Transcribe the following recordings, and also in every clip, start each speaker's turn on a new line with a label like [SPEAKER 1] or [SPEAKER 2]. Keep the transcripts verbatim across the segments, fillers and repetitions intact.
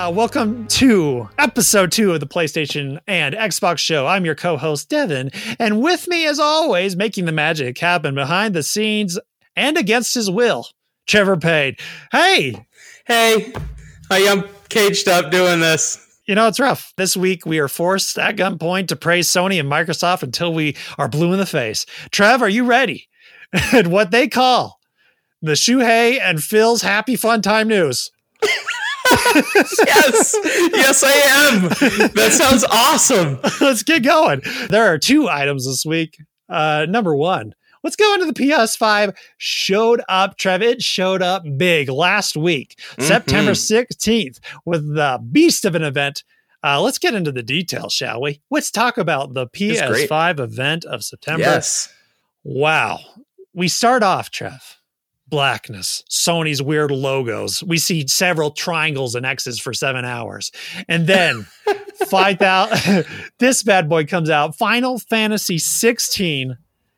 [SPEAKER 1] Uh, welcome to episode two of the PlayStation and Xbox show. I'm your co-host, Devin, and with me, as always, making the magic happen behind the scenes and against his will, Trevor Payne. Hey!
[SPEAKER 2] Hey! I am caged up doing this.
[SPEAKER 1] You know, it's rough. This week, we are forced at gunpoint to praise Sony and Microsoft until we are blue in the face. Trev, are you ready? And what they call the Shuhei and Phil's Happy Fun Time News.
[SPEAKER 2] Yes, yes, I am. That sounds awesome.
[SPEAKER 1] Let's get going. There are two items this week. Uh, number one, let's go into the P S five. Showed up, Trev. It showed up big last week, mm-hmm. September sixteenth, with the beast of an event. Uh, let's get into the details, shall we? Let's talk about the P S five event of September.
[SPEAKER 2] Yes.
[SPEAKER 1] Wow. We start off, Trev. Blackness, Sony's weird logos. We see several triangles and X's for seven hours. And then five thousand, this bad boy comes out. Final Fantasy sixteen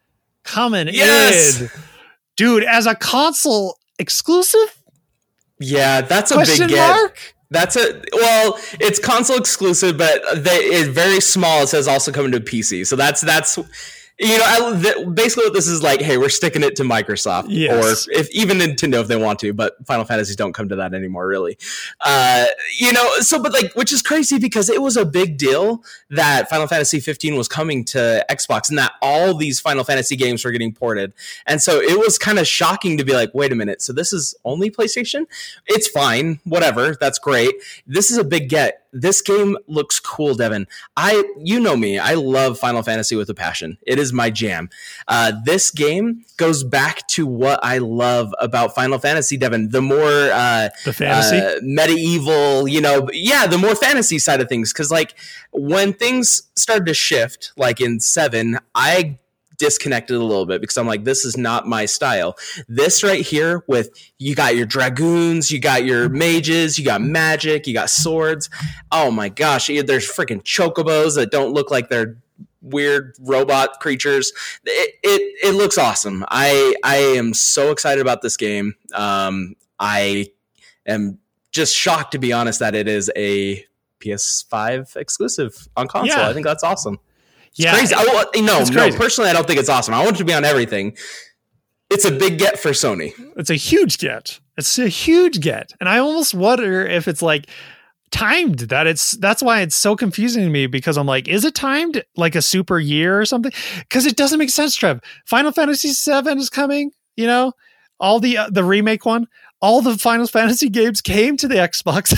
[SPEAKER 1] coming
[SPEAKER 2] yes!
[SPEAKER 1] in. Dude, as a console exclusive?
[SPEAKER 2] Yeah, that's a
[SPEAKER 1] Question
[SPEAKER 2] big get.
[SPEAKER 1] Mark?
[SPEAKER 2] That's a, well, it's console exclusive, but they, it's very small. It says also coming to P C. So that's, that's, you know, I, the, basically what this is like, hey, we're sticking it to Microsoft,
[SPEAKER 1] yes.
[SPEAKER 2] or if even Nintendo if they want to, but Final Fantasies don't come to that anymore, really. Uh, you know, so, but like, which is crazy because it was a big deal that Final Fantasy fifteen was coming to Xbox and that all these Final Fantasy games were getting ported. And so it was kind of shocking to be like, wait a minute, so this is only PlayStation? It's fine, whatever, that's great. This is a big get. This game looks cool, Devin. I, you know me, I love Final Fantasy with a passion. It is my jam. Uh, this game goes back to what I love about Final Fantasy, Devin. The more uh,
[SPEAKER 1] the fantasy,
[SPEAKER 2] uh, medieval, you know, yeah, the more fantasy side of things. Because like when things started to shift, like in seven, I disconnected a little bit because I'm like, this is not my style. This right here with you got your dragoons, you got your mages, you got magic, you got swords. Oh my gosh, there's freaking chocobos that don't look like they're weird robot creatures. It it, it looks awesome. I I am so excited about this game. Um, I am just shocked, to be honest, that it is a P S five exclusive on console. Yeah. I think that's awesome. It's
[SPEAKER 1] yeah,
[SPEAKER 2] crazy. I, no,
[SPEAKER 1] it's
[SPEAKER 2] no,
[SPEAKER 1] crazy.
[SPEAKER 2] Personally, I don't think it's awesome. I want it to be on everything. It's a big get for Sony.
[SPEAKER 1] It's a huge get. It's a huge get. And I almost wonder if it's like timed that it's, that's why it's so confusing to me because I'm like, is it timed like a super year or something? Because it doesn't make sense, Trev. Final Fantasy seven is coming, you know, all the, uh, the remake one, all the Final Fantasy games came to the Xbox.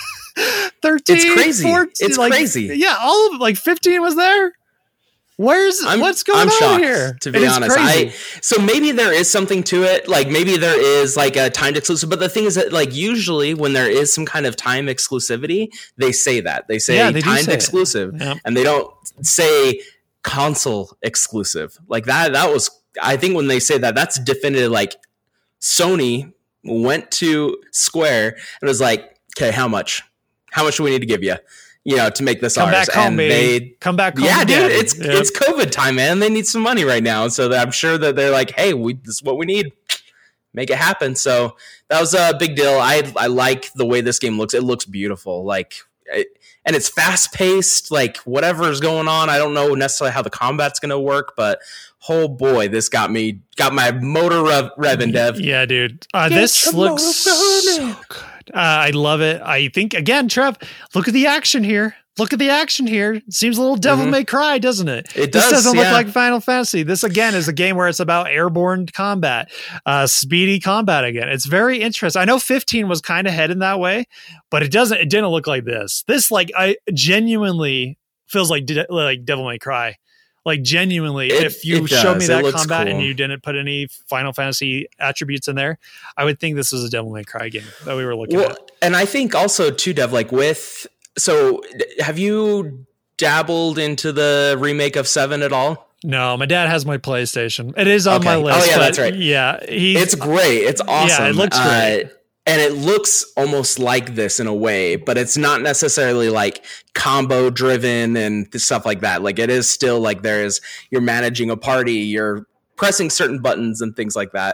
[SPEAKER 1] thirteen,
[SPEAKER 2] it's crazy.
[SPEAKER 1] fourteen,
[SPEAKER 2] it's
[SPEAKER 1] like,
[SPEAKER 2] crazy.
[SPEAKER 1] Yeah. All of it, like fifteen was there. Where's
[SPEAKER 2] I'm,
[SPEAKER 1] what's going
[SPEAKER 2] I'm
[SPEAKER 1] on
[SPEAKER 2] shocked,
[SPEAKER 1] here?
[SPEAKER 2] To be honest,
[SPEAKER 1] crazy.
[SPEAKER 2] I so maybe there is something to it. Like maybe there is like a timed exclusive. But the thing is that like usually when there is some kind of time exclusivity, they say that they say
[SPEAKER 1] yeah, they
[SPEAKER 2] timed
[SPEAKER 1] say
[SPEAKER 2] exclusive,
[SPEAKER 1] yep.
[SPEAKER 2] and they don't say console exclusive like that. That was I think when they say that, that's definitive. Like Sony went to Square and was like, okay, how much? How much do we need to give you? You know, to make this
[SPEAKER 1] Come
[SPEAKER 2] ours.
[SPEAKER 1] Back home,
[SPEAKER 2] and
[SPEAKER 1] baby.
[SPEAKER 2] they
[SPEAKER 1] come back home.
[SPEAKER 2] Yeah,
[SPEAKER 1] again.
[SPEAKER 2] dude, it's
[SPEAKER 1] yep.
[SPEAKER 2] it's COVID time, man. They need some money right now. So I'm sure that they're like, hey, we this is what we need. Make it happen. So that was a big deal. I I like the way this game looks. It looks beautiful. Like it, and it's fast paced, like whatever's going on. I don't know necessarily how the combat's gonna work, but oh boy, this got me got my motor rev, revving, Dev.
[SPEAKER 1] Yeah, dude. Uh, this looks so good. Uh, I love it. I think again, Trev, look at the action here. Look at the action here. It seems a little Devil
[SPEAKER 2] mm-hmm.
[SPEAKER 1] May Cry, doesn't it?
[SPEAKER 2] It
[SPEAKER 1] this
[SPEAKER 2] does,
[SPEAKER 1] doesn't
[SPEAKER 2] yeah.
[SPEAKER 1] look like Final Fantasy. This again is a game where it's about airborne combat, uh, speedy combat again. It's very interesting. I know fifteen was kind of heading that way, but it doesn't. It didn't look like this. This like I genuinely feels like de- like Devil May Cry. Like genuinely,
[SPEAKER 2] it,
[SPEAKER 1] if you
[SPEAKER 2] it
[SPEAKER 1] showed me that combat
[SPEAKER 2] cool.
[SPEAKER 1] and you didn't put any Final Fantasy attributes in there, I would think this is a Devil May Cry game that we were looking
[SPEAKER 2] well,
[SPEAKER 1] at.
[SPEAKER 2] And I think also too, Dev, like with so have you dabbled into the remake of seven at all?
[SPEAKER 1] No, my dad has my PlayStation. It is on
[SPEAKER 2] okay.
[SPEAKER 1] my list.
[SPEAKER 2] Oh yeah,
[SPEAKER 1] but
[SPEAKER 2] that's right.
[SPEAKER 1] Yeah, he.
[SPEAKER 2] It's great. It's awesome.
[SPEAKER 1] Yeah, it looks great.
[SPEAKER 2] Uh, and it looks almost like this in a way, but it's not necessarily like combo driven and stuff like that. Like it is still like there is, you're managing a party, you're pressing certain buttons and things like that.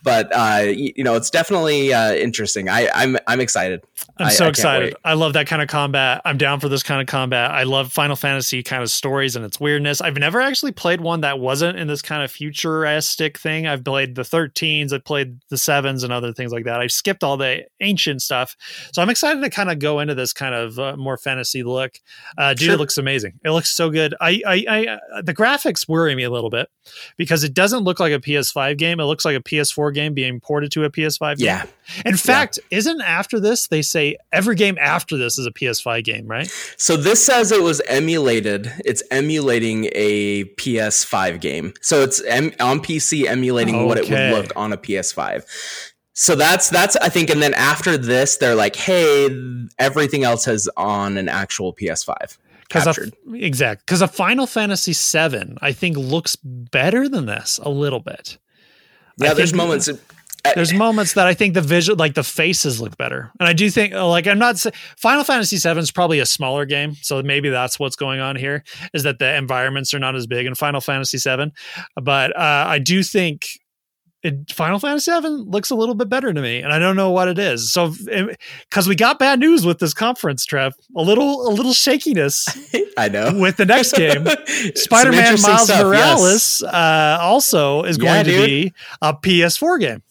[SPEAKER 2] but uh, you, you know, it's definitely uh, interesting. I, I'm I'm excited.
[SPEAKER 1] I'm
[SPEAKER 2] I,
[SPEAKER 1] so
[SPEAKER 2] I
[SPEAKER 1] excited. I love that kind of combat. I'm down for this kind of combat. I love Final Fantasy kind of stories and its weirdness. I've never actually played one that wasn't in this kind of futuristic thing. I've played the thirteens, I've played the sevens and other things like that. I've skipped all the ancient stuff. So I'm excited to kind of go into this kind of uh, more fantasy look. Uh, dude, sure. It looks amazing. It looks so good. I, I, I, uh, the graphics worry me a little bit because it doesn't look like a P S five game. It looks like a P S four game being ported to a P S five game.
[SPEAKER 2] Yeah.
[SPEAKER 1] In fact, yeah. isn't after this, they say every game after this is a P S five game, right?
[SPEAKER 2] So this says it was emulated. It's emulating a P S five game. So it's em- on P C emulating okay. what it would look on a P S five. So that's, that's, I think, and then after this, they're like, hey, everything else is on an actual P S five. Captured.
[SPEAKER 1] Exactly. Because a Final Fantasy seven, I think, looks better than this a little bit.
[SPEAKER 2] Yeah, I there's moments. Of-
[SPEAKER 1] There's moments that I think the visual, like the faces look better. And I do think, like, I'm not saying Final Fantasy seven is probably a smaller game. So maybe that's what's going on here, is that the environments are not as big in Final Fantasy seven. But uh, I do think it, Final Fantasy seven looks a little bit better to me. And I don't know what it is. So, because we got bad news with this conference, Trev, a little, a little shakiness.
[SPEAKER 2] I know.
[SPEAKER 1] With the next game, Spider-Man Miles stuff, Morales yes. uh, also is going yeah, to dude. be a P S four game.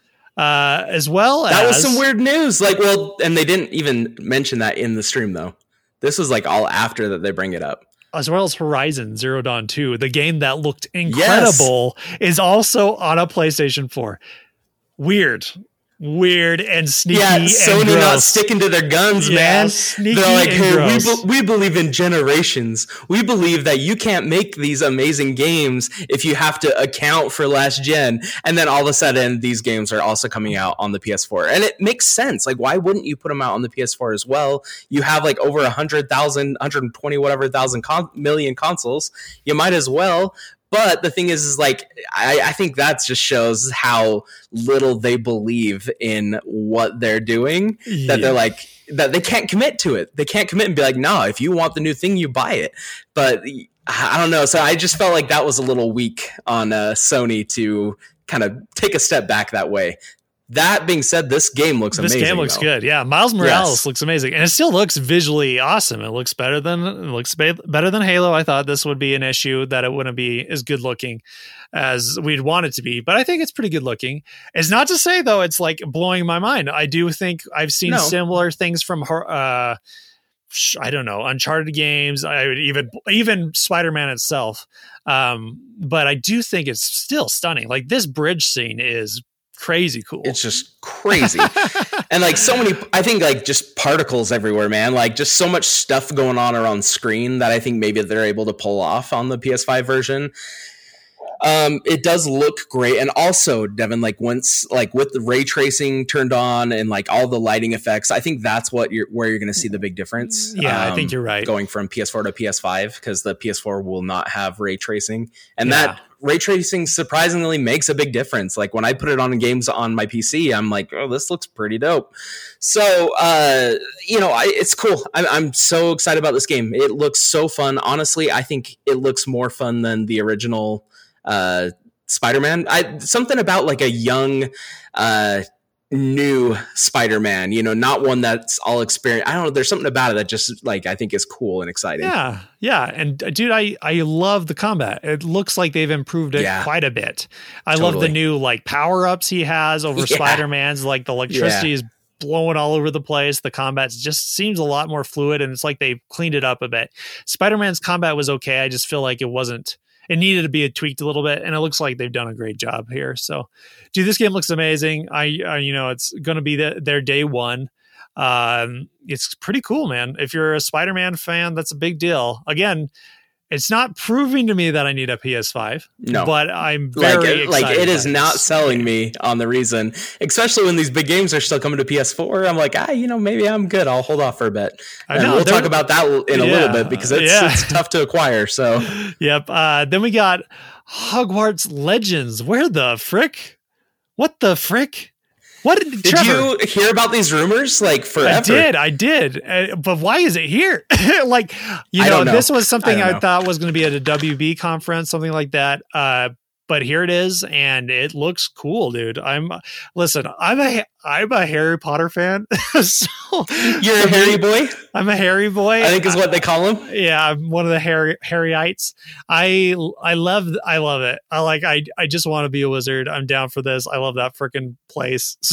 [SPEAKER 1] Uh, as well as
[SPEAKER 2] that was some weird news. Like, well, and they didn't even mention that in the stream though. This was like all after that they bring it up.
[SPEAKER 1] As well as Horizon Zero Dawn two, the game that looked incredible, yes. is also on a PlayStation four. Weird. Weird and sneaky.
[SPEAKER 2] Yeah,
[SPEAKER 1] and
[SPEAKER 2] Sony
[SPEAKER 1] gross.
[SPEAKER 2] Not sticking to their guns,
[SPEAKER 1] yeah,
[SPEAKER 2] man.
[SPEAKER 1] Sneaky
[SPEAKER 2] They're like,
[SPEAKER 1] and
[SPEAKER 2] hey,
[SPEAKER 1] gross.
[SPEAKER 2] we, be- we believe in generations. We believe that you can't make these amazing games if you have to account for last gen. And then all of a sudden, these games are also coming out on the P S four. And it makes sense. Like, why wouldn't you put them out on the P S four as well? You have like over one hundred thousand, one hundred twenty whatever thousand con- million consoles. You might as well. But the thing is, is like, I, I think that just shows how little they believe in what they're doing, yeah. that they're like, that they can't commit to it. They can't commit and be like, no, if you want the new thing, you buy it. But I don't know. So I just felt like that was a little weak on uh, Sony to kind of take a step back that way. That being said, this game looks
[SPEAKER 1] this
[SPEAKER 2] amazing. This
[SPEAKER 1] game looks
[SPEAKER 2] though.
[SPEAKER 1] good. Yeah. Miles Morales
[SPEAKER 2] yes.
[SPEAKER 1] looks amazing. And it still looks visually awesome. It looks better than it looks be- better than Halo. I thought this would be an issue, that it wouldn't be as good looking as we'd want it to be. But I think it's pretty good looking. It's not to say, though, it's like blowing my mind. I do think I've seen no. similar things from her. Uh, I don't know, Uncharted games. I would even even Spider-Man itself. Um, but I do think it's still stunning. Like, this bridge scene is crazy cool.
[SPEAKER 2] It's just crazy. And like so many, I think like just particles everywhere, man. Like just so much stuff going on around screen that I think maybe they're able to pull off on the P S five version. Um, it does look great. And also, Devin, like once, like with the ray tracing turned on and like all the lighting effects, I think that's what you're, where you're going to see the big difference.
[SPEAKER 1] Yeah,
[SPEAKER 2] um,
[SPEAKER 1] I think you're right.
[SPEAKER 2] Going from P S four to P S five, because the P S four will not have ray tracing. And
[SPEAKER 1] yeah.
[SPEAKER 2] that ray tracing surprisingly makes a big difference. Like when I put it on games on my P C, I'm like, oh, this looks pretty dope. So, uh, you know, I, it's cool. I'm, I'm so excited about this game. It looks so fun. Honestly, I think it looks more fun than the original uh Spider-Man. I something about like a young uh new Spider-Man, you know, not one that's all experienced. I don't know, there's something about it that just like I think is cool and exciting.
[SPEAKER 1] Yeah. Yeah. And uh, dude, I I love the combat. It looks like they've improved it yeah. quite a bit. I totally. love the new like power-ups he has over yeah. Spider-Man's, like the electricity yeah. is blowing all over the place. The combat just seems a lot more fluid, and it's like they've cleaned it up a bit. Spider-Man's combat was okay. I just feel like it wasn't It needed to be tweaked a little bit, and it looks like they've done a great job here. So, dude, this game looks amazing. I, I you know, it's going to be the, their day one. Um, it's pretty cool, man. If you're a Spider-Man fan, that's a big deal. Again, it's not proving to me that I need a P S five.
[SPEAKER 2] No,
[SPEAKER 1] but I'm very
[SPEAKER 2] like it,
[SPEAKER 1] excited.
[SPEAKER 2] Like it is not
[SPEAKER 1] this.
[SPEAKER 2] selling me on the reason, especially when these big games are still coming to P S four. I'm like, ah, you know, maybe I'm good. I'll hold off for a bit.
[SPEAKER 1] I
[SPEAKER 2] and
[SPEAKER 1] know,
[SPEAKER 2] we'll talk about that in a
[SPEAKER 1] yeah,
[SPEAKER 2] little bit because it's,
[SPEAKER 1] yeah.
[SPEAKER 2] it's tough to acquire. So,
[SPEAKER 1] yep. Uh, then we got Hogwarts Legends. Where the frick? What the frick? What did,
[SPEAKER 2] did you hear about these rumors? Like forever.
[SPEAKER 1] I did, I did. Uh, but why is it here? like, you know,
[SPEAKER 2] know,
[SPEAKER 1] this was something
[SPEAKER 2] I,
[SPEAKER 1] I thought was going to be at a W B conference, something like that. Uh, but here it is, and it looks cool, dude. I'm listen. I'm a I'm a Harry Potter fan. So
[SPEAKER 2] you're a Harry boy.
[SPEAKER 1] I'm a Harry boy.
[SPEAKER 2] I think is what they call him.
[SPEAKER 1] Yeah, I'm one of the Harry Harryites. I I love I love it. I like I I just want to be a wizard. I'm down for this. I love that freaking place. So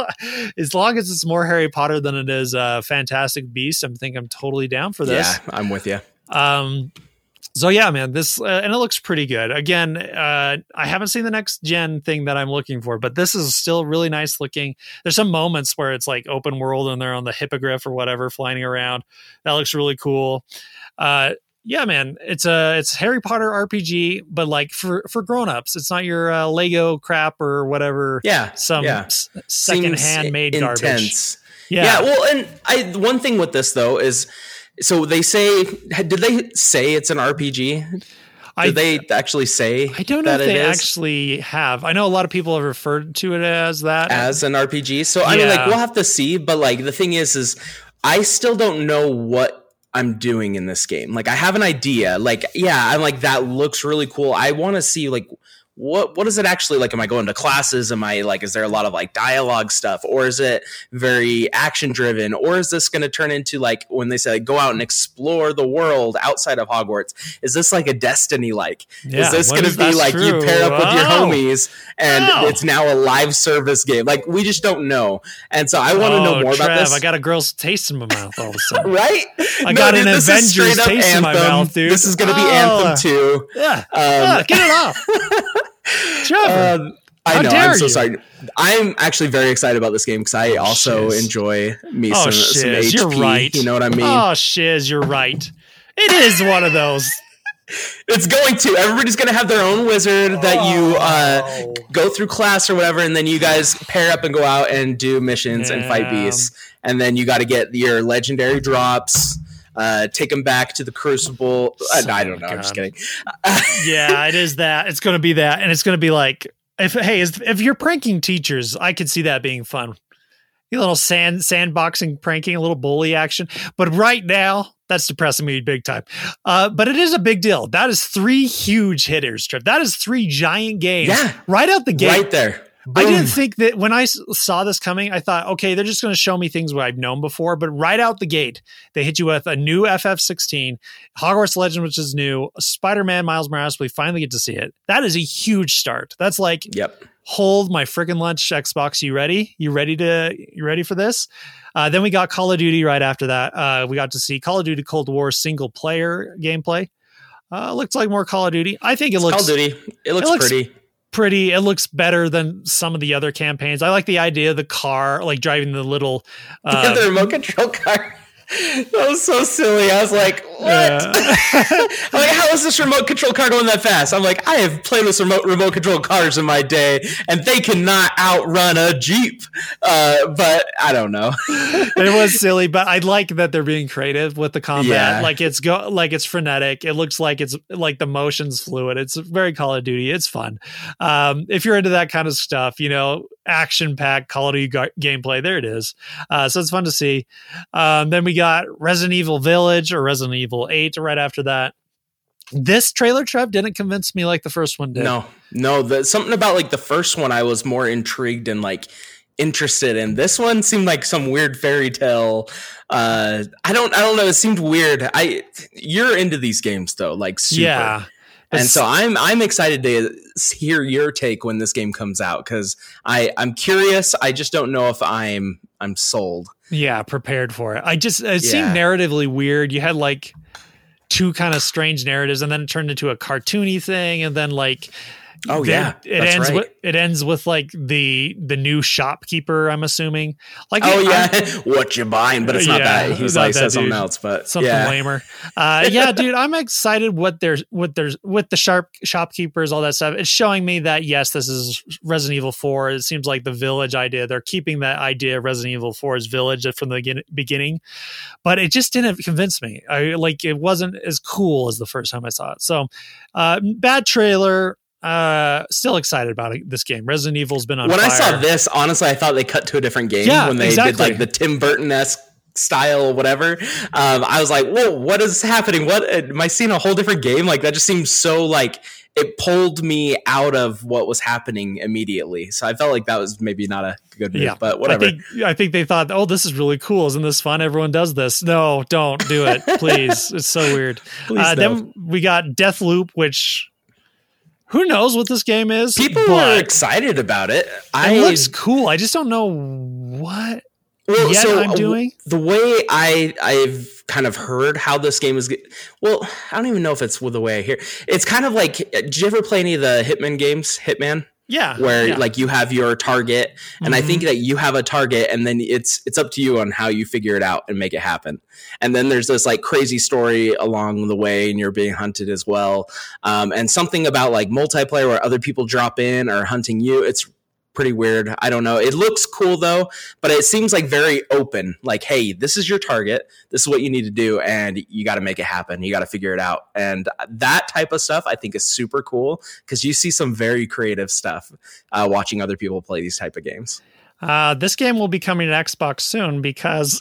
[SPEAKER 1] as long as it's more Harry Potter than it is uh, Fantastic Beasts, I think I'm totally down for this.
[SPEAKER 2] Yeah, I'm with you.
[SPEAKER 1] Um. So yeah, man, this, uh, and it looks pretty good. Again, uh, I haven't seen the next gen thing that I'm looking for, but this is still really nice looking. There's some moments where it's like open world and they're on the hippogriff or whatever flying around. That looks really cool. Uh, yeah, man, it's a, it's Harry Potter R P G, but like for, for grownups, it's not your uh, Lego crap or whatever.
[SPEAKER 2] Yeah.
[SPEAKER 1] Some
[SPEAKER 2] yeah.
[SPEAKER 1] s- second hand made
[SPEAKER 2] intense.
[SPEAKER 1] garbage.
[SPEAKER 2] Yeah. yeah. Well, and I, one thing with this though is, so they say, did they say it's an R P G? Did I, they actually say
[SPEAKER 1] I don't know
[SPEAKER 2] that
[SPEAKER 1] if they
[SPEAKER 2] it is?
[SPEAKER 1] actually have. I know a lot of people have referred to it as that.
[SPEAKER 2] As an R P G. So, I
[SPEAKER 1] yeah.
[SPEAKER 2] mean, like, we'll have to see. But, like, the thing is, is I still don't know what I'm doing in this game. Like, I have an idea. Like, yeah, I'm like, that looks really cool. I want to see, like, what what is it actually like? Am I going to classes? Am I like, is there a lot of like dialogue stuff, or is it very action driven, or is this going to turn into like when they say like, go out and explore the world outside of Hogwarts? Is this like a Destiny like?
[SPEAKER 1] Yeah,
[SPEAKER 2] is this going to be like true? You pair up with your
[SPEAKER 1] oh.
[SPEAKER 2] homies and oh. it's now a live service game? Like we just don't know, and so I want to
[SPEAKER 1] oh,
[SPEAKER 2] know more
[SPEAKER 1] Trev,
[SPEAKER 2] about this.
[SPEAKER 1] I got a girl's taste in my mouth all of a sudden,
[SPEAKER 2] right?
[SPEAKER 1] I got no, an dude, Avengers taste Anthem. in my mouth, dude.
[SPEAKER 2] This is going to be
[SPEAKER 1] oh.
[SPEAKER 2] Anthem two.
[SPEAKER 1] Yeah, um, yeah get it off. Trevor, um,
[SPEAKER 2] I know. I'm so
[SPEAKER 1] you?
[SPEAKER 2] sorry. I'm actually very excited about this game because I oh, also shiz. enjoy me
[SPEAKER 1] oh,
[SPEAKER 2] some, some H P.
[SPEAKER 1] You're right.
[SPEAKER 2] You know what I mean?
[SPEAKER 1] Oh, shiz, you're right. It is one of those.
[SPEAKER 2] It's going to. Everybody's going to have their own wizard oh. that you uh, go through class or whatever, and then you guys pair up and go out and do missions yeah. and fight beasts. And then you got to get your legendary drops. Uh, take them back to the Crucible. Uh, no, I don't know. God. I'm just kidding.
[SPEAKER 1] Yeah, it is that. It's going to be that, and it's going to be like, if hey, if you're pranking teachers, I could see that being fun. A little sand sandboxing, pranking, a little bully action. But right now, that's depressing me big time. Uh, but it is a big deal. That is three huge hitters, Trip. That is three giant games.
[SPEAKER 2] Yeah,
[SPEAKER 1] right out the gate.
[SPEAKER 2] Right there.
[SPEAKER 1] Boom. I didn't think that when I saw this coming, I thought, okay, they're just going to show me things what I've known before. But right out the gate, they hit you with a new F F sixteen, Hogwarts Legends, which is new, Spider-Man, Miles Morales. We finally get to see it. That is a huge start. That's like,
[SPEAKER 2] yep.
[SPEAKER 1] Hold my freaking lunch, Xbox. You ready? You ready to? You ready for this? Uh, then we got Call of Duty right after that. Uh, we got to see Call of Duty Cold War single player gameplay. Uh, looks like more Call of Duty. I think it
[SPEAKER 2] it's
[SPEAKER 1] looks
[SPEAKER 2] Call of Duty. It looks, it looks pretty.
[SPEAKER 1] Pretty. It looks better than some of the other campaigns. I like the idea of the car, like driving the little
[SPEAKER 2] uh, the remote control car. That was so silly. I was like, what? Yeah. I'm like, how is this remote control car going that fast? I'm like, I have played with remote remote control cars in my day, and they cannot outrun a Jeep. Uh, but I don't know.
[SPEAKER 1] It was silly, but I like that they're being creative with the combat.
[SPEAKER 2] Yeah.
[SPEAKER 1] Like it's go like it's frenetic. It looks like it's like the motion's fluid. It's very Call of Duty. It's fun. Um, if you're into that kind of stuff, you know, action-packed Call of Duty ga- gameplay, there it is. Uh, so it's fun to see. Um, then we got Resident Evil Village or Resident Evil eight right after that. This trailer, Trev, didn't convince me like the first one did.
[SPEAKER 2] No, no, the, something about like the first one I was more intrigued and like interested in. This one seemed like some weird fairy tale. Uh, I don't, I don't know. It seemed weird. I, you're into these games though, like super.
[SPEAKER 1] Yeah.
[SPEAKER 2] And so I'm I'm excited to hear your take when this game comes out because I I'm curious. I just don't know if I'm I'm sold.
[SPEAKER 1] Yeah, prepared for it. I just it
[SPEAKER 2] yeah.
[SPEAKER 1] seemed narratively weird. You had like two kind of strange narratives, and then it turned into a cartoony thing, and then like.
[SPEAKER 2] Oh yeah,
[SPEAKER 1] it
[SPEAKER 2] That's
[SPEAKER 1] ends
[SPEAKER 2] right.
[SPEAKER 1] with it ends with like the the new shopkeeper. I'm assuming. Like,
[SPEAKER 2] oh yeah, what you buying? But it's not
[SPEAKER 1] yeah,
[SPEAKER 2] that. He's
[SPEAKER 1] not
[SPEAKER 2] like
[SPEAKER 1] that
[SPEAKER 2] says
[SPEAKER 1] dude.
[SPEAKER 2] something else, but
[SPEAKER 1] something
[SPEAKER 2] yeah.
[SPEAKER 1] lamer. Uh, yeah, dude, I'm excited. What there's what there's with the sharp shopkeepers, all that stuff. It's showing me that yes, this is Resident Evil four. It seems like the village idea. They're keeping that idea of Resident Evil four's village from the beginning, but it just didn't convince me. I like it wasn't as cool as the first time I saw it. So, uh, bad trailer. Uh, still excited about it, this game. Resident Evil's been on
[SPEAKER 2] when
[SPEAKER 1] fire.
[SPEAKER 2] I saw this, honestly, I thought they cut to a different game
[SPEAKER 1] yeah,
[SPEAKER 2] when they
[SPEAKER 1] exactly.
[SPEAKER 2] did like the Tim Burton-esque style or whatever. Um, I was like, whoa, what is happening? What am I seeing? A whole different game? Like that just seems so like it pulled me out of what was happening immediately. So I felt like that was maybe not a good move, yeah, but whatever.
[SPEAKER 1] I think, I think they thought, oh, this is really cool. Isn't this fun? Everyone does this. No, don't do it, please. It's so weird. Uh, then we got Deathloop, which who knows what this game is?
[SPEAKER 2] People are excited about it.
[SPEAKER 1] It I, looks cool. I just don't know what well, yet so I'm doing.
[SPEAKER 2] The way I I've kind of heard how this game is. Well, I don't even know if it's the way I hear. It's kind of like, did you ever play any of the Hitman games? Hitman?
[SPEAKER 1] Yeah.
[SPEAKER 2] Where
[SPEAKER 1] yeah.
[SPEAKER 2] like you have your target and mm-hmm. I think that you have a target and then it's it's up to you on how you figure it out and make it happen. And then there's this like crazy story along the way and you're being hunted as well. Um, and something about like multiplayer where other people drop in or hunting you. It's pretty weird. I don't know. It looks cool though, but it seems like very open. Like, hey, this is your target. This is what you need to do, and you got to make it happen. You got to figure it out. And that type of stuff I think is super cool because you see some very creative stuff uh, watching other people play these type of games.
[SPEAKER 1] Uh, this game will be coming to Xbox soon because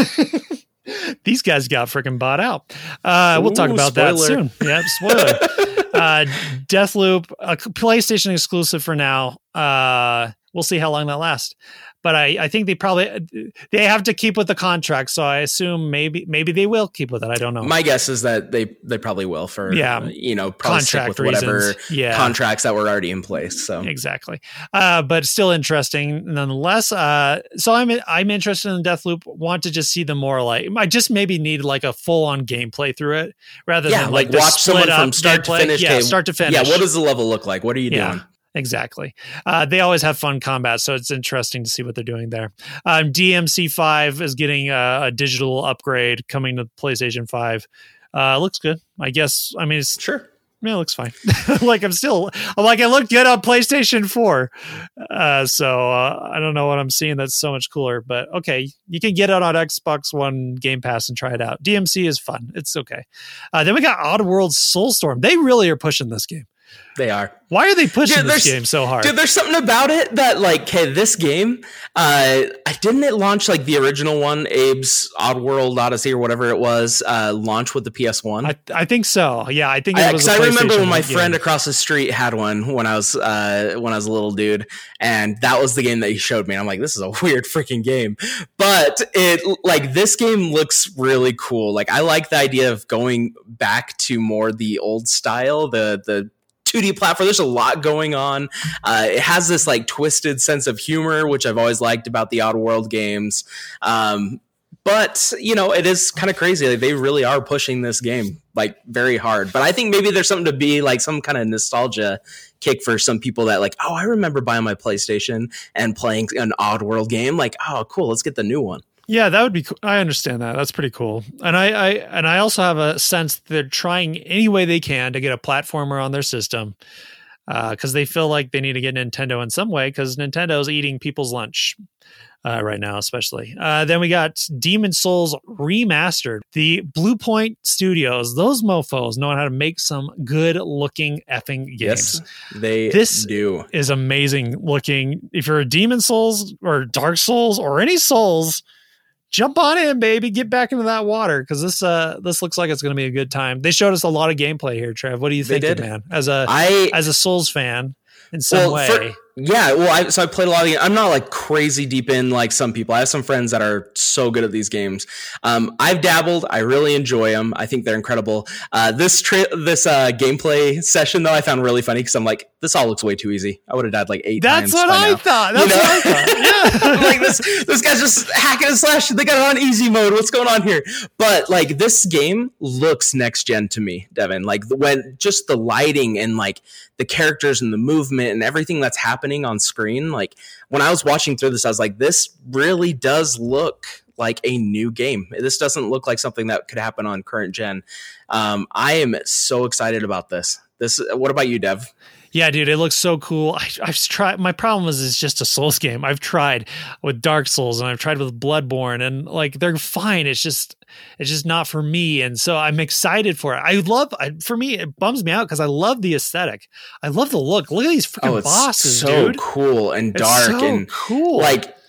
[SPEAKER 1] these guys got freaking bought out. Uh, Ooh, we'll talk about spoiler. that soon. Yeah, spoiler. Uh, Deathloop, a PlayStation exclusive for now. Uh, we'll see how long that lasts. But I, I think they probably they have to keep with the contract, so I assume maybe maybe they will keep with it. I don't know.
[SPEAKER 2] My guess is that they, they probably will for
[SPEAKER 1] yeah,
[SPEAKER 2] uh, you know probably contract stick with whatever
[SPEAKER 1] yeah.
[SPEAKER 2] contracts that were already in place. So
[SPEAKER 1] exactly, uh, but still interesting nonetheless. Uh, so I'm I'm interested in Deathloop. Want to just see the more like I just maybe need like a full on gameplay through it rather
[SPEAKER 2] yeah,
[SPEAKER 1] than
[SPEAKER 2] like,
[SPEAKER 1] like
[SPEAKER 2] watch someone from start gameplay. to finish.
[SPEAKER 1] Yeah,
[SPEAKER 2] okay,
[SPEAKER 1] start to finish.
[SPEAKER 2] Yeah, what does the level look like? What are you
[SPEAKER 1] yeah.
[SPEAKER 2] doing?
[SPEAKER 1] Exactly. Uh, they always have fun combat, so it's interesting to see what they're doing there. Um, D M C five is getting a, a digital upgrade coming to PlayStation five. Uh, looks good, I guess. I mean, it's
[SPEAKER 2] sure.
[SPEAKER 1] Yeah, it looks fine. like I'm still, I'm like it looked good on PlayStation four. Uh, so uh, I don't know what I'm seeing that's so much cooler, but okay, you can get it on Xbox One Game Pass and try it out. D M C is fun. It's okay. Uh, then we got Oddworld Soulstorm. They really are pushing this game.
[SPEAKER 2] They are.
[SPEAKER 1] Why are they pushing dude, this game so hard?
[SPEAKER 2] Dude, there's something about it that, like, okay, this game, uh, didn't it launch, like, the original one, Abe's Oddworld Odyssey or whatever it was, uh, launch with the P S one?
[SPEAKER 1] I, I think so. Yeah, I think it
[SPEAKER 2] I,
[SPEAKER 1] was
[SPEAKER 2] I remember when my game. friend across the street had one when I was uh, when I was a little dude, and that was the game that he showed me. I'm like, this is a weird freaking game. But, it like, this game looks really cool. Like, I like the idea of going back to more the old style, the the two D platform. There's a lot going on. Uh, it has this like twisted sense of humor, which I've always liked about the Oddworld games. Um, but you know, it is kind of crazy. Like, they really are pushing this game like very hard. But I think maybe there's something to be like some kind of nostalgia kick for some people that like, oh, I remember buying my PlayStation and playing an Oddworld game. Like, oh, cool. Let's get the new one.
[SPEAKER 1] Yeah, that would be cool. I understand that. That's pretty cool. And I, I and I also have a sense they're trying any way they can to get a platformer on their system because uh, they feel like they need to get Nintendo in some way because Nintendo's eating people's lunch uh, right now, especially. Uh, then we got Demon's Souls Remastered. The Blue Point Studios, those mofos know how to make some good looking effing games.
[SPEAKER 2] Yes, they
[SPEAKER 1] this
[SPEAKER 2] do.
[SPEAKER 1] Is amazing looking. If you're a Demon's Souls or Dark Souls or any Souls, jump on in, baby. Get back into that water because this uh this looks like it's going to be a good time. They showed us a lot of gameplay here, Trev. What do you think, man? As a
[SPEAKER 2] I,
[SPEAKER 1] as a Souls fan, in some
[SPEAKER 2] well,
[SPEAKER 1] way.
[SPEAKER 2] For, yeah, well, I, so I played a lot of the. I'm not like crazy deep in like some people. I have some friends that are so good at these games. Um, I've dabbled. I really enjoy them. I think they're incredible. Uh, this tri- this uh, gameplay session though, I found really funny because I'm like, this all looks way too easy. I would have died like eight
[SPEAKER 1] That's
[SPEAKER 2] times.
[SPEAKER 1] That's what I
[SPEAKER 2] now.
[SPEAKER 1] thought. That's you know? what I thought. Yeah,
[SPEAKER 2] like this this guy's just hacking and slashing. They got it on easy mode. What's going on here? But like this game looks next gen to me, Devin. Like when just the lighting and like the characters and the movement and everything that's happening on screen. Like when I was watching through this, I was like, this really does look like a new game. This doesn't look like something that could happen on current gen. Um, I am so excited about this. This. What about you, Dev?
[SPEAKER 1] Yeah, dude, it looks so cool. I, I've tried. My problem is it's just a Souls game. I've tried with Dark Souls and I've tried with Bloodborne, and like they're fine. It's just, it's just not for me. And so I'm excited for it. I love. I, for me, it bums me out because I love the aesthetic. I love the look. Look at these freaking
[SPEAKER 2] oh, it's
[SPEAKER 1] bosses,
[SPEAKER 2] so
[SPEAKER 1] dude.
[SPEAKER 2] Cool and dark
[SPEAKER 1] it's so
[SPEAKER 2] and
[SPEAKER 1] cool.
[SPEAKER 2] Like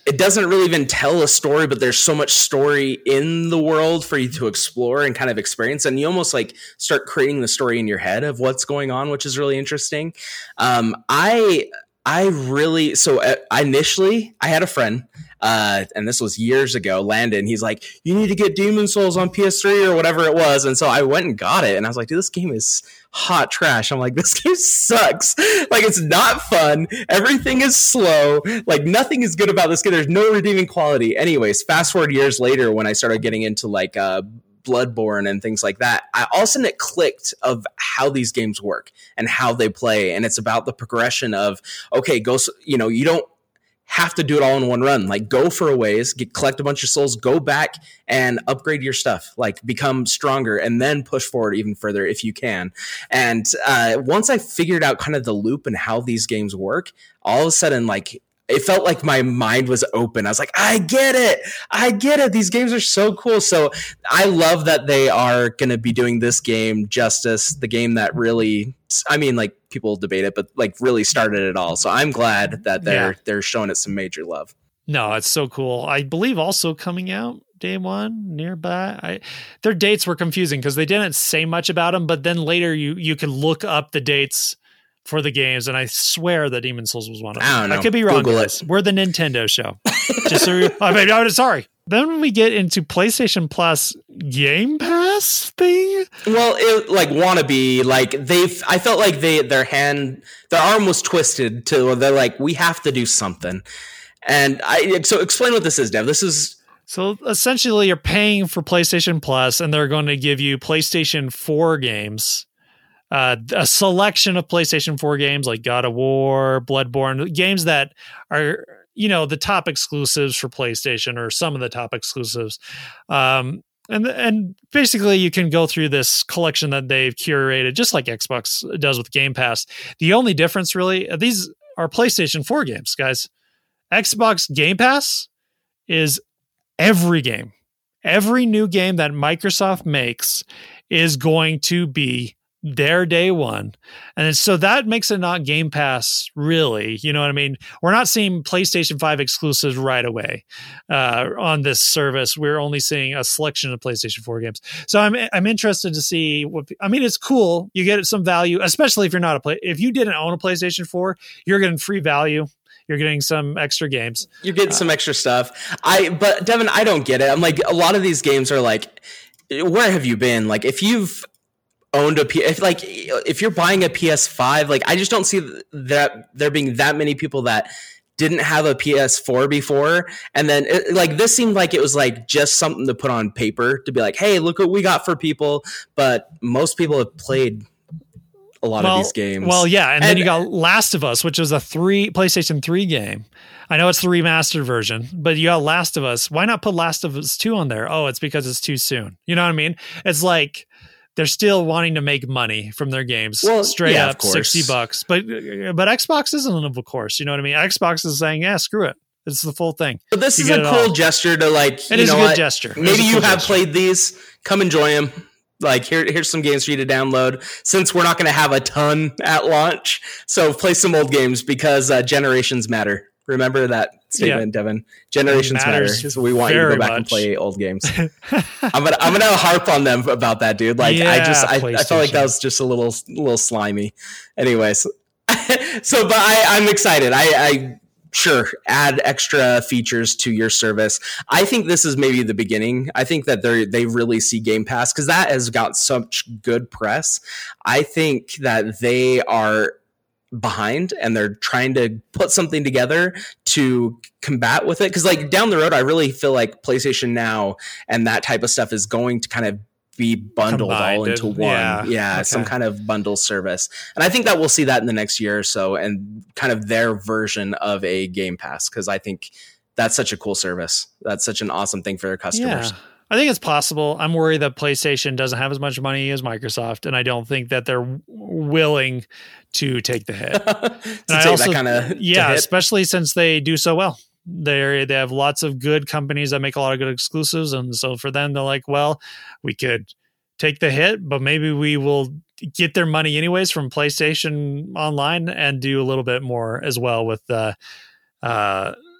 [SPEAKER 2] it doesn't really even tell a story, but there's so much story in the world for you to explore and kind of experience. And you almost like start creating the story in your head of what's going on, which is really interesting. Um, I, I really, so I initially I had a friend, uh, and this was years ago, Landon, he's like, you need to get Demon Souls on P S three or whatever it was. And so I went and got it and I was like, dude, this game is hot trash. I'm like, this game sucks. Like, it's not fun. Everything is slow. Like, nothing is good about this game. There's no redeeming quality. Anyways, fast forward years later when I started getting into like, uh, Bloodborne and things like that, I all of a sudden it clicked of how these games work and how they play. And it's about the progression of, okay, go, you know, you don't have to do it all in one run. Like, go for a ways, get, collect a bunch of souls, go back and upgrade your stuff, like become stronger and then push forward even further if you can. And uh, once I figured out kind of the loop and how these games work, all of a sudden, like, it felt like my mind was open. I was like, I get it. I get it. These games are so cool. So I love that they are going to be doing this game justice, the game that really, I mean, like, people debate it, but like really started it all. So I'm glad that they're, yeah. they're showing it some major love.
[SPEAKER 1] No, it's so cool. I believe also coming out day one nearby. I, their dates were confusing because they didn't say much about them, but then later you, you can look up the dates for the games, and I swear that Demon Souls was one of them.
[SPEAKER 2] I don't know.
[SPEAKER 1] I could be wrong.
[SPEAKER 2] Google it.
[SPEAKER 1] We're the Nintendo show. Just so you, I mean, I'm sorry. Then when we get into PlayStation Plus Game Pass thing,
[SPEAKER 2] well, it like wannabe, like they've. I felt like they their hand, their arm was twisted to. They're like, we have to do something, and I. So explain what this is, Dev. This is.
[SPEAKER 1] So essentially, you're paying for PlayStation Plus, and they're going to give you PlayStation four games. Uh, a selection of PlayStation four games like God of War, Bloodborne, games that are, you know, the top exclusives for PlayStation or some of the top exclusives. Um, and, and basically you can go through this collection that they've curated, just like Xbox does with Game Pass. The only difference really, these are PlayStation four games, guys. Xbox Game Pass is every game. Every new game that Microsoft makes is going to be their day one. And so that makes it not Game Pass, really. You know what I mean? We're not seeing PlayStation five exclusives right away uh, on this service. We're only seeing a selection of PlayStation four games. So I'm I'm interested to see what, I mean, it's cool. You get some value, especially if you're not a play. If you didn't own a PlayStation four, you're getting free value. You're getting some extra games.
[SPEAKER 2] You're getting uh, some extra stuff. I, but Devin, I don't get it. I'm like, a lot of these games are like, where have you been? Like, if you've owned a P, if like if you're buying a P S five, like I just don't see that there being that many people that didn't have a P S four before, and then it, like this seemed like it was like just something to put on paper to be like, hey, look what we got for people. But most people have played a lot
[SPEAKER 1] well,
[SPEAKER 2] of these games.
[SPEAKER 1] Well, yeah, and, and then you got Last of Us, which was a three PlayStation three game. I know it's the remastered version, but you got Last of Us. Why not put Last of Us two on there? Oh, it's because it's too soon. You know what I mean? It's like they're still wanting to make money from their games, well, straight yeah, up sixty bucks. But but Xbox isn't, of course. You know what I mean? Xbox is saying, yeah, screw it. It's the full thing.
[SPEAKER 2] But this you is a cool all. gesture to like.
[SPEAKER 1] It
[SPEAKER 2] you
[SPEAKER 1] is
[SPEAKER 2] know
[SPEAKER 1] a good
[SPEAKER 2] what?
[SPEAKER 1] gesture.
[SPEAKER 2] Maybe you
[SPEAKER 1] cool
[SPEAKER 2] have
[SPEAKER 1] gesture.
[SPEAKER 2] played these. Come enjoy them. Like here, here's some games for you to download. Since we're not going to have a ton at launch, so play some old games because uh, generations matter. Remember that statement, yeah. Devin. Generations matter. So we want you to go back much. and play old games. I'm gonna I'm gonna harp on them about that, dude. Like yeah, I just I, I felt like that was just a little little slimy. Anyways, so but I I'm excited. I I sure add extra features to your service. I think this is maybe the beginning. I think that they they really see Game Pass because that has got such good press. I think that they are behind and they're trying to put something together to combat with it, because like down the road I really feel like PlayStation Now and that type of stuff is going to kind of be bundled Combined. all into one yeah, yeah okay. some kind of bundle service, and I think that we'll see that in the next year or so, and kind of their version of a Game Pass, because I think that's such a cool service. That's such an awesome thing for their customers.
[SPEAKER 1] Yeah. I think it's possible. I'm worried that PlayStation doesn't have as much money as Microsoft, and I don't think that they're willing to take the hit.
[SPEAKER 2] to take also, that kind of
[SPEAKER 1] yeah, especially since they do so well. They they have lots of good companies that make a lot of good exclusives, and so for them, they're like, well, we could take the hit, but maybe we will get their money anyways from PlayStation Online and do a little bit more as well with the. Uh,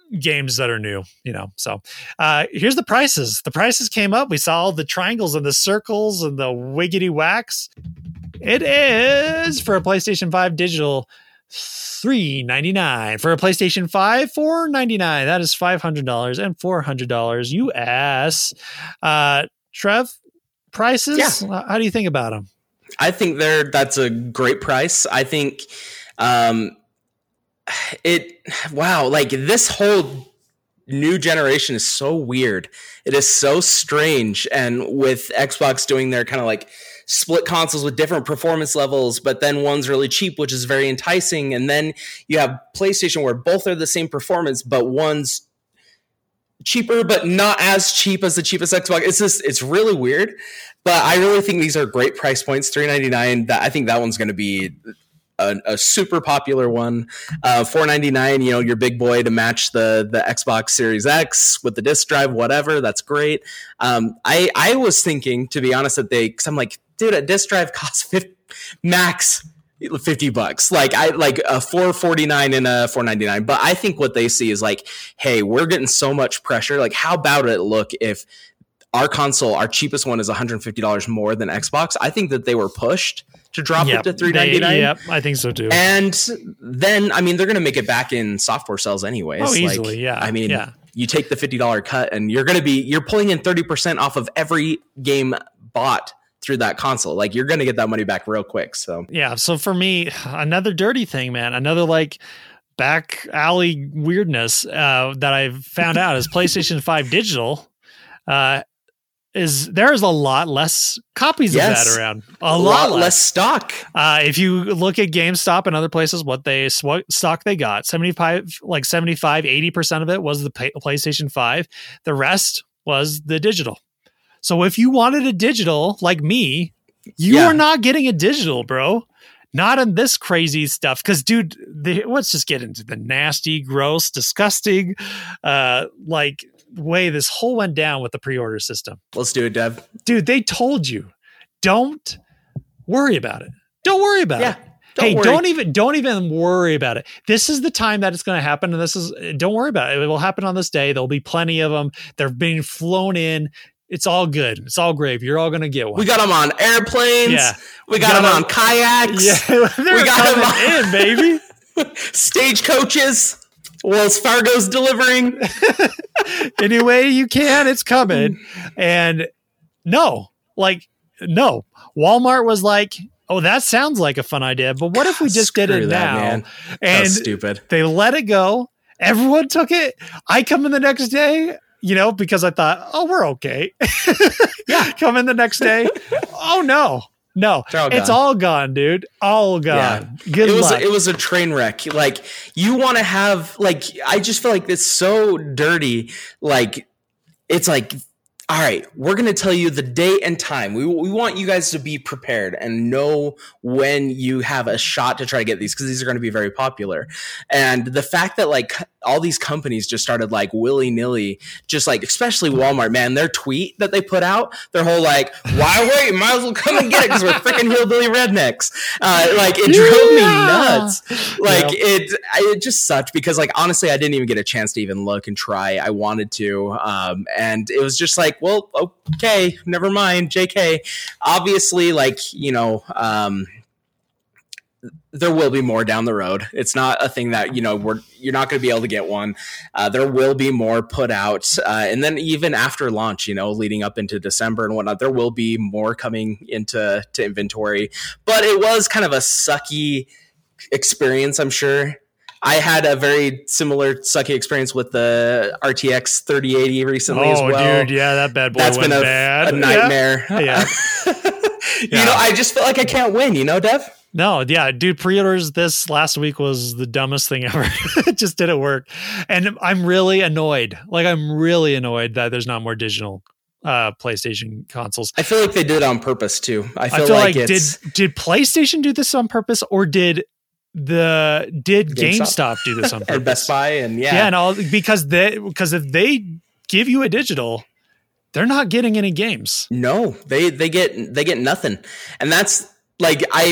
[SPEAKER 1] games that are new, you know. So uh, here's the prices. The prices came up. We saw all the triangles and the circles and the wiggity whacks. It is for a PlayStation five digital three ninety-nine, for a PlayStation five four ninety-nine. That is five hundred dollars and four hundred dollars U S. Uh, Trev, prices?
[SPEAKER 2] Yeah.
[SPEAKER 1] How do you think about them?
[SPEAKER 2] I think they're that's a great price. I think um, it wow, like this whole new generation is so weird. It is so strange, and with Xbox doing their kind of like split consoles with different performance levels, but then one's really cheap, which is very enticing. And then you have PlayStation where both are the same performance, but one's cheaper, but not as cheap as the cheapest Xbox. It's just, it's really weird, but I really think these are great price points. three ninety-nine. That I think that one's going to be a, a super popular one. Uh, four ninety-nine, you know, your big boy to match the, the Xbox Series X with the disc drive, whatever. That's great. Um, I, I was thinking, to be honest, that they, cause I'm like, dude, a disc drive costs fifty, max fifty bucks. Like I like a four forty-nine and a four ninety-nine. But I think what they see is like, hey, we're getting so much pressure. Like, how about it look if our console, our cheapest one, is one hundred fifty dollars more than Xbox? I think that they were pushed to drop
[SPEAKER 1] yep,
[SPEAKER 2] it to three ninety-nine.
[SPEAKER 1] Yep, I think so too.
[SPEAKER 2] And then, I mean, they're going to make it back in software sales anyways.
[SPEAKER 1] Oh, easily,
[SPEAKER 2] like,
[SPEAKER 1] yeah.
[SPEAKER 2] I mean,
[SPEAKER 1] yeah.
[SPEAKER 2] you take the fifty dollars cut and you're going to be, you're pulling in thirty percent off of every game bought through that console. Like, you're going to get that money back real quick. So
[SPEAKER 1] yeah. So for me, another dirty thing, man, another like back alley weirdness uh, that I found out is PlayStation five digital uh, is there's a lot less copies
[SPEAKER 2] yes.
[SPEAKER 1] of that around. A,
[SPEAKER 2] a
[SPEAKER 1] lot,
[SPEAKER 2] lot
[SPEAKER 1] less.
[SPEAKER 2] less stock.
[SPEAKER 1] Uh, if you look at GameStop and other places, what they what stock they got, seventy-five, like seventy-five, eighty percent of it was the pay, PlayStation five. The rest was the digital. So if you wanted a digital like me, you
[SPEAKER 2] yeah.
[SPEAKER 1] are not getting a digital, bro. Not in this crazy stuff. Because, dude, the, let's just get into the nasty, gross, disgusting, uh, like way this whole went down with the pre-order system.
[SPEAKER 2] Let's do it, Dev.
[SPEAKER 1] Dude, they told you, don't worry about it. Don't worry about
[SPEAKER 2] yeah,
[SPEAKER 1] it.
[SPEAKER 2] Don't
[SPEAKER 1] hey,
[SPEAKER 2] worry.
[SPEAKER 1] don't even don't even worry about it. This is the time that it's going to happen, and this is don't worry about it. It will happen on this day. There'll be plenty of them. They're being flown in. It's all good. It's all great. You're all going to get one.
[SPEAKER 2] We got them on airplanes.
[SPEAKER 1] Yeah.
[SPEAKER 2] We got, got them on kayaks.
[SPEAKER 1] Yeah, they're
[SPEAKER 2] we got
[SPEAKER 1] coming
[SPEAKER 2] them
[SPEAKER 1] in, baby.
[SPEAKER 2] Stagecoaches. Wells Fargo's delivering.
[SPEAKER 1] Any way you can, it's coming. And no, like, no. Walmart was like, oh, that sounds like a fun idea, but what if we just
[SPEAKER 2] Screw
[SPEAKER 1] did it
[SPEAKER 2] that,
[SPEAKER 1] now?
[SPEAKER 2] Man.
[SPEAKER 1] And
[SPEAKER 2] That's stupid.
[SPEAKER 1] They let it go. Everyone took it. I come in the next day, you know, because I thought, oh, we're okay.
[SPEAKER 2] Yeah.
[SPEAKER 1] Come in the next day. Oh, no. No,
[SPEAKER 2] all
[SPEAKER 1] it's all gone, dude. All gone.
[SPEAKER 2] Yeah.
[SPEAKER 1] Good
[SPEAKER 2] it was
[SPEAKER 1] luck.
[SPEAKER 2] A, it was a train wreck. Like, you want to have, like, I just feel like it's so dirty. Like, it's like, all right, we're going to tell you the date and time. We we want you guys to be prepared and know when you have a shot to try to get these, because these are going to be very popular. And the fact that like all these companies just started like willy nilly, just like, especially Walmart, man, their tweet that they put out, their whole like, why wait? Might as well come and get it because we're freaking hillbilly rednecks. Uh, like it drove me nuts. Like yep. it, it just sucked because like honestly, I didn't even get a chance to even look and try. I wanted to, um, and it was just like, well, okay, never mind. J K. Obviously, like, you know, um, there will be more down the road. It's not a thing that, you know, we're, you're not going to be able to get one. Uh, there will be more put out. Uh, and then even after launch, you know, leading up into December and whatnot, there will be more coming into to inventory. But it was kind of a sucky experience, I'm sure. I had a very similar sucky experience with the R T X thirty eighty recently
[SPEAKER 1] oh,
[SPEAKER 2] as well.
[SPEAKER 1] Dude, yeah, that bad boy
[SPEAKER 2] That's
[SPEAKER 1] went
[SPEAKER 2] been a,
[SPEAKER 1] bad.
[SPEAKER 2] a nightmare.
[SPEAKER 1] Yeah. yeah.
[SPEAKER 2] you
[SPEAKER 1] yeah.
[SPEAKER 2] know, I just feel like I can't win, you know, Dev?
[SPEAKER 1] No, yeah, dude, pre-orders this last week was the dumbest thing ever. It just didn't work. And I'm really annoyed. Like, I'm really annoyed that there's not more digital uh, PlayStation consoles.
[SPEAKER 2] I feel like they did it on purpose, too. I feel,
[SPEAKER 1] I feel
[SPEAKER 2] like,
[SPEAKER 1] like
[SPEAKER 2] it's...
[SPEAKER 1] did did PlayStation do this on purpose, or did the did GameStop, GameStop do this on purpose?
[SPEAKER 2] And Best Buy and yeah.
[SPEAKER 1] Yeah, and all because they because if they give you a digital, they're not getting any games.
[SPEAKER 2] No, they they get they get nothing. And that's like I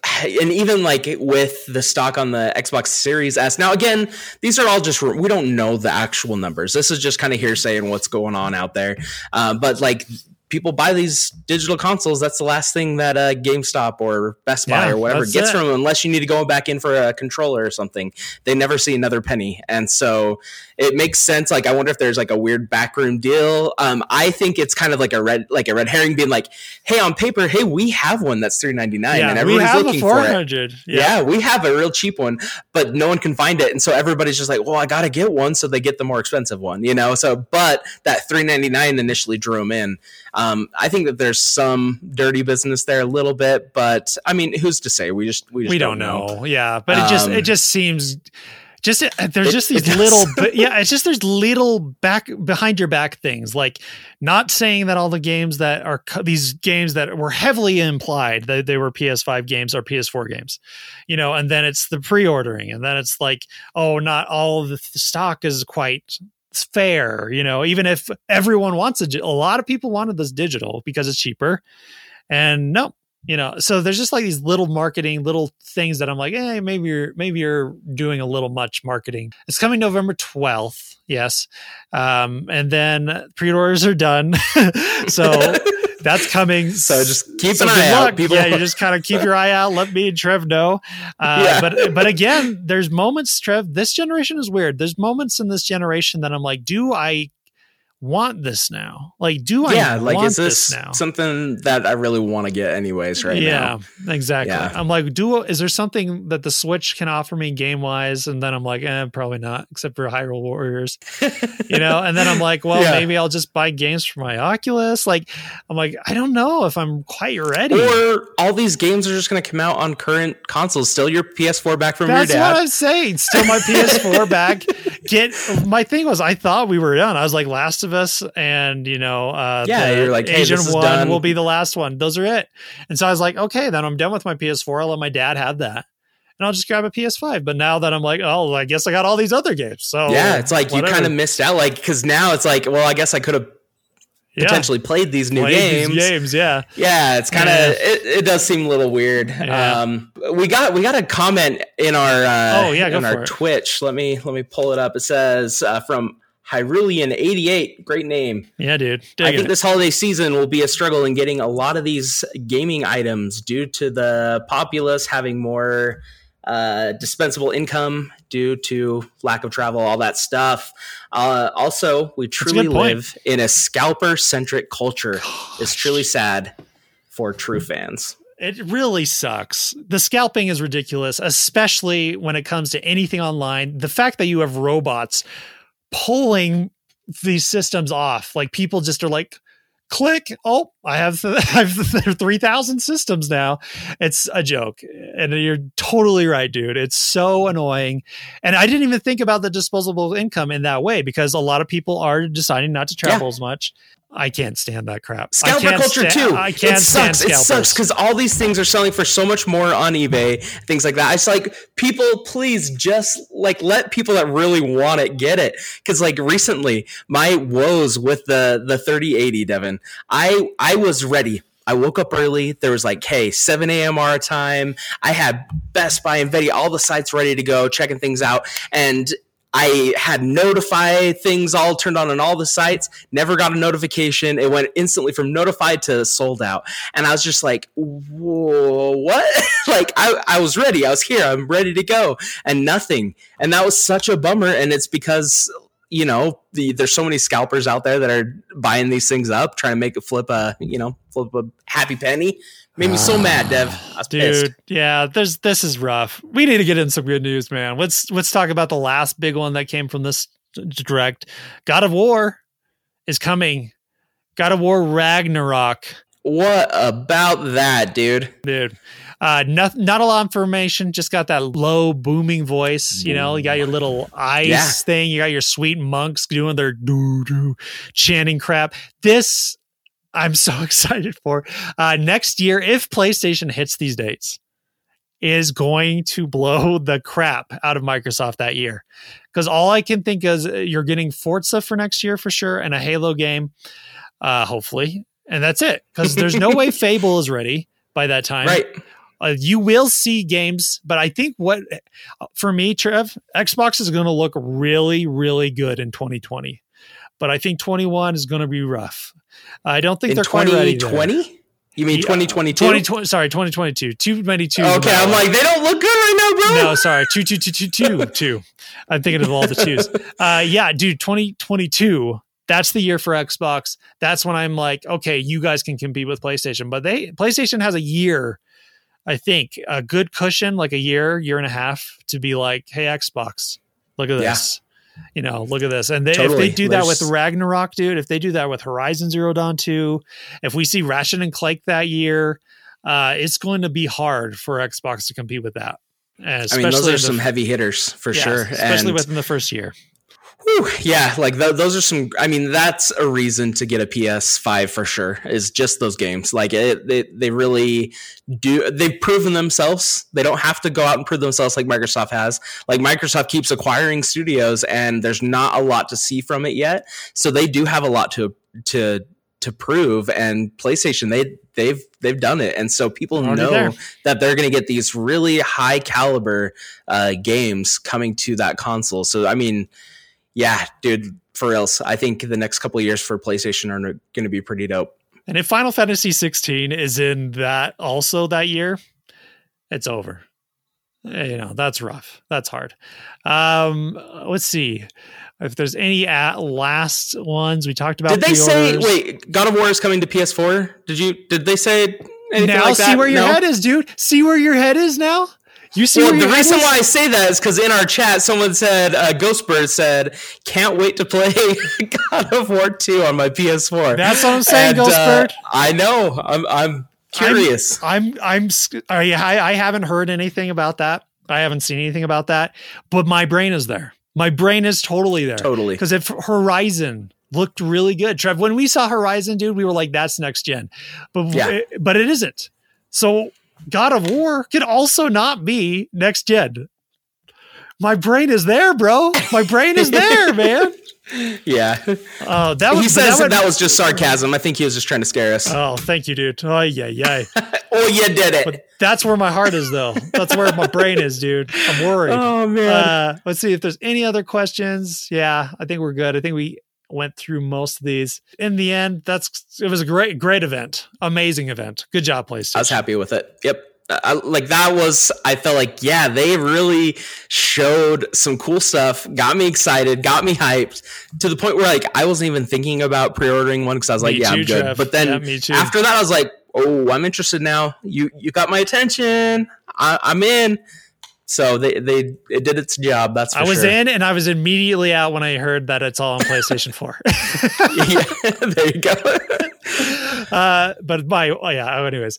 [SPEAKER 2] and even like with the stock on the Xbox Series S. Now, again, these are all just, we don't know the actual numbers. This is just kind of hearsay and what's going on out there. Uh, but like, people buy these digital consoles. That's the last thing that uh, GameStop or Best Buy
[SPEAKER 1] yeah,
[SPEAKER 2] or whatever gets
[SPEAKER 1] it.
[SPEAKER 2] from them, unless you need to go back in for a controller or something. They never see another penny. And so it makes sense. Like, I wonder if there's like a weird backroom deal. Um, I think it's kind of like a red, like a red herring being like, hey, on paper, hey, we have one that's three ninety-nine,
[SPEAKER 1] yeah,
[SPEAKER 2] and everybody's
[SPEAKER 1] we have
[SPEAKER 2] looking
[SPEAKER 1] a four
[SPEAKER 2] for
[SPEAKER 1] hundred.
[SPEAKER 2] it.
[SPEAKER 1] Yeah.
[SPEAKER 2] yeah, we have a real cheap one, but no one can find it. And so everybody's just like, well, I got to get one. So they get the more expensive one, you know? So, but that three ninety-nine initially drew them in. Um, I think that there's some dirty business there a little bit, but I mean, who's to say? We just we just
[SPEAKER 1] we
[SPEAKER 2] don't,
[SPEAKER 1] don't know.
[SPEAKER 2] know.
[SPEAKER 1] Yeah, but it just
[SPEAKER 2] Um,
[SPEAKER 1] it just seems just there's
[SPEAKER 2] it-
[SPEAKER 1] just these
[SPEAKER 2] it does.
[SPEAKER 1] little but yeah, it's just there's little back behind your back things, like not saying that all the games that are co- these games that were heavily implied that they were P S five games or P S four games, you know, and then it's the pre-ordering, and then it's like, oh, not all of the stock is quite fair, you know, even if everyone wants it. A lot of people wanted this digital because it's cheaper, and no, you know, so there's just like these little marketing little things that I'm like, hey, maybe you're maybe you're doing a little much marketing. It's coming November twelfth, yes, um and then pre-orders are done. So that's coming.
[SPEAKER 2] So just keep
[SPEAKER 1] So
[SPEAKER 2] an
[SPEAKER 1] good
[SPEAKER 2] eye
[SPEAKER 1] luck.
[SPEAKER 2] out, people.
[SPEAKER 1] Yeah, you just kind of keep your eye out. Let me and Trev know. Uh,
[SPEAKER 2] Yeah.
[SPEAKER 1] But but again, there's moments, Trev. This generation is weird. There's moments in this generation that I'm like, do I want this now? Like, do I
[SPEAKER 2] yeah, like
[SPEAKER 1] want
[SPEAKER 2] is this,
[SPEAKER 1] this now?
[SPEAKER 2] something that I really want to get anyways right
[SPEAKER 1] yeah,
[SPEAKER 2] now?
[SPEAKER 1] exactly.
[SPEAKER 2] Yeah.
[SPEAKER 1] I'm like, do is there something that the Switch can offer me game wise? And then I'm like, eh, probably not, except for Hyrule Warriors, you know. And then I'm like, well,
[SPEAKER 2] Yeah.
[SPEAKER 1] maybe I'll just buy games for my Oculus. Like, I'm like, I don't know if I'm quite ready.
[SPEAKER 2] Or all these games are just going to come out on current consoles. Still your P S four back from
[SPEAKER 1] That's
[SPEAKER 2] your dad.
[SPEAKER 1] what I'm saying. Still my P S four back. Get my thing was I thought we were done. I was like Last of Us and you know uh
[SPEAKER 2] Yeah,
[SPEAKER 1] the
[SPEAKER 2] you're like, hey,
[SPEAKER 1] Asian
[SPEAKER 2] this is
[SPEAKER 1] one
[SPEAKER 2] done.
[SPEAKER 1] will be the last one. Those are it. And so I was like, okay, then I'm done with my P S four. I'll let my dad have that. And I'll just grab a P S five. But now that I'm like, oh, I guess I got all these other games. So
[SPEAKER 2] yeah, it's like
[SPEAKER 1] whatever.
[SPEAKER 2] you kind of missed out. Like, because now it's like, well, I guess I could have
[SPEAKER 1] Yeah.
[SPEAKER 2] potentially played these new
[SPEAKER 1] Played
[SPEAKER 2] games.
[SPEAKER 1] These games, yeah.
[SPEAKER 2] Yeah, it's kind of
[SPEAKER 1] Yeah.
[SPEAKER 2] it, it does seem a little weird.
[SPEAKER 1] Yeah.
[SPEAKER 2] Um, we got we got a comment in our uh,
[SPEAKER 1] Oh, yeah, go
[SPEAKER 2] in
[SPEAKER 1] for
[SPEAKER 2] our
[SPEAKER 1] it.
[SPEAKER 2] Twitch. Let me let me pull it up. It says uh, from Hyrulean eighty-eight. Great name.
[SPEAKER 1] Yeah, dude.
[SPEAKER 2] I
[SPEAKER 1] Digging
[SPEAKER 2] think
[SPEAKER 1] it.
[SPEAKER 2] this holiday season will be a struggle in getting a lot of these gaming items due to the populace having more uh, dispensable income due to lack of travel, all that stuff. Uh, also, we truly
[SPEAKER 1] good point.
[SPEAKER 2] live in a scalper-centric culture. It's truly sad for true fans.
[SPEAKER 1] It really sucks. The scalping is ridiculous, especially when it comes to anything online. The fact that you have robots pulling these systems off, like people just are like, click. Oh, I have I have three thousand systems now. It's a joke. And you're totally right, dude. It's so annoying. And I didn't even think about the disposable income in that way because a lot of people are deciding not to travel
[SPEAKER 2] Yeah.
[SPEAKER 1] as much. I can't stand that crap. I
[SPEAKER 2] Scalper
[SPEAKER 1] can't
[SPEAKER 2] culture
[SPEAKER 1] sta-
[SPEAKER 2] too.
[SPEAKER 1] I can't
[SPEAKER 2] it
[SPEAKER 1] stand
[SPEAKER 2] sucks. It
[SPEAKER 1] scalpers.
[SPEAKER 2] sucks because all these things are selling for so much more on eBay, things like that. It's like, people, please just like let people that really want it get it. Because like recently, my woes with the the thirty eighty, Devin, I I was ready. I woke up early. There was like, hey, seven a.m. our time. I had Best Buy and Nvidia, all the sites ready to go, checking things out, and I had notify things all turned on on all the sites, never got a notification. It went instantly from notified to sold out. And I was just like, whoa, what? Like, I, I was ready. I was here. I'm ready to go. And nothing. And that was such a bummer. And it's because, you know, the, there's so many scalpers out there that are buying these things up, trying to make it flip a, you know, flip a happy penny. Made me so mad, Dev. I was
[SPEAKER 1] Dude,
[SPEAKER 2] pissed.
[SPEAKER 1] yeah, there's this is rough. We need to get in some good news, man. Let's let's talk about the last big one that came from this direct. God of War is coming. God of War Ragnarok,
[SPEAKER 2] What about that, dude?
[SPEAKER 1] dude. Uh, not not a lot of information. Just got that low booming voice. You know, you got your little ice
[SPEAKER 2] Yeah.
[SPEAKER 1] thing. You got your sweet monks doing their doo doo chanting crap. This I'm so excited for. Uh, next year, if PlayStation hits these dates, is going to blow the crap out of Microsoft that year. Because all I can think is you're getting Forza for next year for sure and a Halo game, uh, hopefully. And that's it. Because there's no way Fable is ready by that time.
[SPEAKER 2] Right.
[SPEAKER 1] Uh, you will see games, but I think what for me, Trev, Xbox is going to look really, really good in twenty twenty. But I think twenty-one is going to be rough. I don't think
[SPEAKER 2] in
[SPEAKER 1] they're quite ready.
[SPEAKER 2] twenty twenty? You mean
[SPEAKER 1] yeah,
[SPEAKER 2] twenty twenty-two?
[SPEAKER 1] twenty twenty, sorry, twenty twenty-two. Too many twos.
[SPEAKER 2] Okay, I'm like, they don't look good right now, bro.
[SPEAKER 1] No, sorry, two, two, two, two, two, two. I'm thinking of all the twos. Uh, yeah, dude, twenty twenty-two. That's the year for Xbox. That's when I'm like, okay, you guys can compete with PlayStation. But they PlayStation has a year, I think, a good cushion, like a year, year and a half, to be like, hey, Xbox, look at this. Yeah. You know, look at this. And they,
[SPEAKER 2] totally.
[SPEAKER 1] if they do
[SPEAKER 2] There's...
[SPEAKER 1] that with Ragnarok, dude, if they do that with Horizon Zero Dawn two, if we see Ratchet and Clank that year, uh, it's going to be hard for Xbox to compete with that. And
[SPEAKER 2] I mean, those are
[SPEAKER 1] the,
[SPEAKER 2] some heavy hitters for
[SPEAKER 1] yeah,
[SPEAKER 2] sure.
[SPEAKER 1] Especially
[SPEAKER 2] and,
[SPEAKER 1] within the first year.
[SPEAKER 2] Whew, yeah, like th- those are some, I mean, that's a reason to get a P S five for sure, is just those games. Like it, they, they really do, they've proven themselves. They don't have to go out and prove themselves like Microsoft has. Like Microsoft keeps acquiring studios and there's not a lot to see from it yet. So they do have a lot to, to, to prove, and PlayStation, they, they've, they've done it. And so people
[SPEAKER 1] Already
[SPEAKER 2] know
[SPEAKER 1] there.
[SPEAKER 2] that they're going to get these really high caliber uh, games coming to that console. So, I mean, yeah, dude, for reals. I think the next couple of years for PlayStation are going to be pretty dope. And
[SPEAKER 1] if Final Fantasy sixteen is in that also that year, it's over. You know, that's rough. That's hard. Um, let's see if there's any at last ones we talked about.
[SPEAKER 2] Did they
[SPEAKER 1] pre-orders.
[SPEAKER 2] say, wait, God of War is coming to P S four? Did you, did they say anything
[SPEAKER 1] now
[SPEAKER 2] like that?
[SPEAKER 1] See where your
[SPEAKER 2] no?
[SPEAKER 1] head is, dude. See where your head is now? You see,
[SPEAKER 2] well,
[SPEAKER 1] where
[SPEAKER 2] the
[SPEAKER 1] your
[SPEAKER 2] reason
[SPEAKER 1] head is?
[SPEAKER 2] why I say that is because in our chat, someone said, uh, Ghostbird said, can't wait to play God of War two on my P S four.
[SPEAKER 1] That's what I'm saying,
[SPEAKER 2] and,
[SPEAKER 1] Ghostbird.
[SPEAKER 2] Uh, I know. I'm, I'm curious.
[SPEAKER 1] I'm, I'm, I'm I, I haven't heard anything about that. I haven't seen anything about that, but my brain is there. My brain is totally there.
[SPEAKER 2] Totally.
[SPEAKER 1] Because if Horizon looked really good, Trev, when we saw Horizon, dude, we were like, that's next gen, but,
[SPEAKER 2] yeah.
[SPEAKER 1] it, but it isn't. So God of War could also not be next gen. My brain is there, bro. My brain is there, man.
[SPEAKER 2] Yeah.
[SPEAKER 1] Oh, that was,
[SPEAKER 2] he says
[SPEAKER 1] that, would,
[SPEAKER 2] that was just sarcasm. I think he was just trying to scare us.
[SPEAKER 1] Oh, thank you, dude. Oh, yeah, yeah.
[SPEAKER 2] Oh, you did it.
[SPEAKER 1] But that's where my heart is, though. That's where my brain is, dude. I'm worried.
[SPEAKER 2] Oh, man.
[SPEAKER 1] Uh, let's see if there's any other questions. Yeah, I think we're good. I think we went through most of these. In the end, that's it was a great, great event. Amazing event. Good job, PlayStation.
[SPEAKER 2] I was happy with it. Yep. I, like that was, I felt like, yeah, they really showed some cool stuff, got me excited, got me hyped to the point where like I wasn't even thinking about pre-ordering one because I was like,
[SPEAKER 1] me
[SPEAKER 2] yeah,
[SPEAKER 1] too,
[SPEAKER 2] I'm good.
[SPEAKER 1] Trev.
[SPEAKER 2] But then
[SPEAKER 1] yeah,
[SPEAKER 2] after that, I was like, oh, I'm interested now. You you got my attention. I, I'm in. So they they it did its job. That's for
[SPEAKER 1] I was
[SPEAKER 2] sure.
[SPEAKER 1] in, and I was immediately out when I heard that it's all on PlayStation four.
[SPEAKER 2] Yeah, there you go.
[SPEAKER 1] uh, but my oh, yeah. Anyways.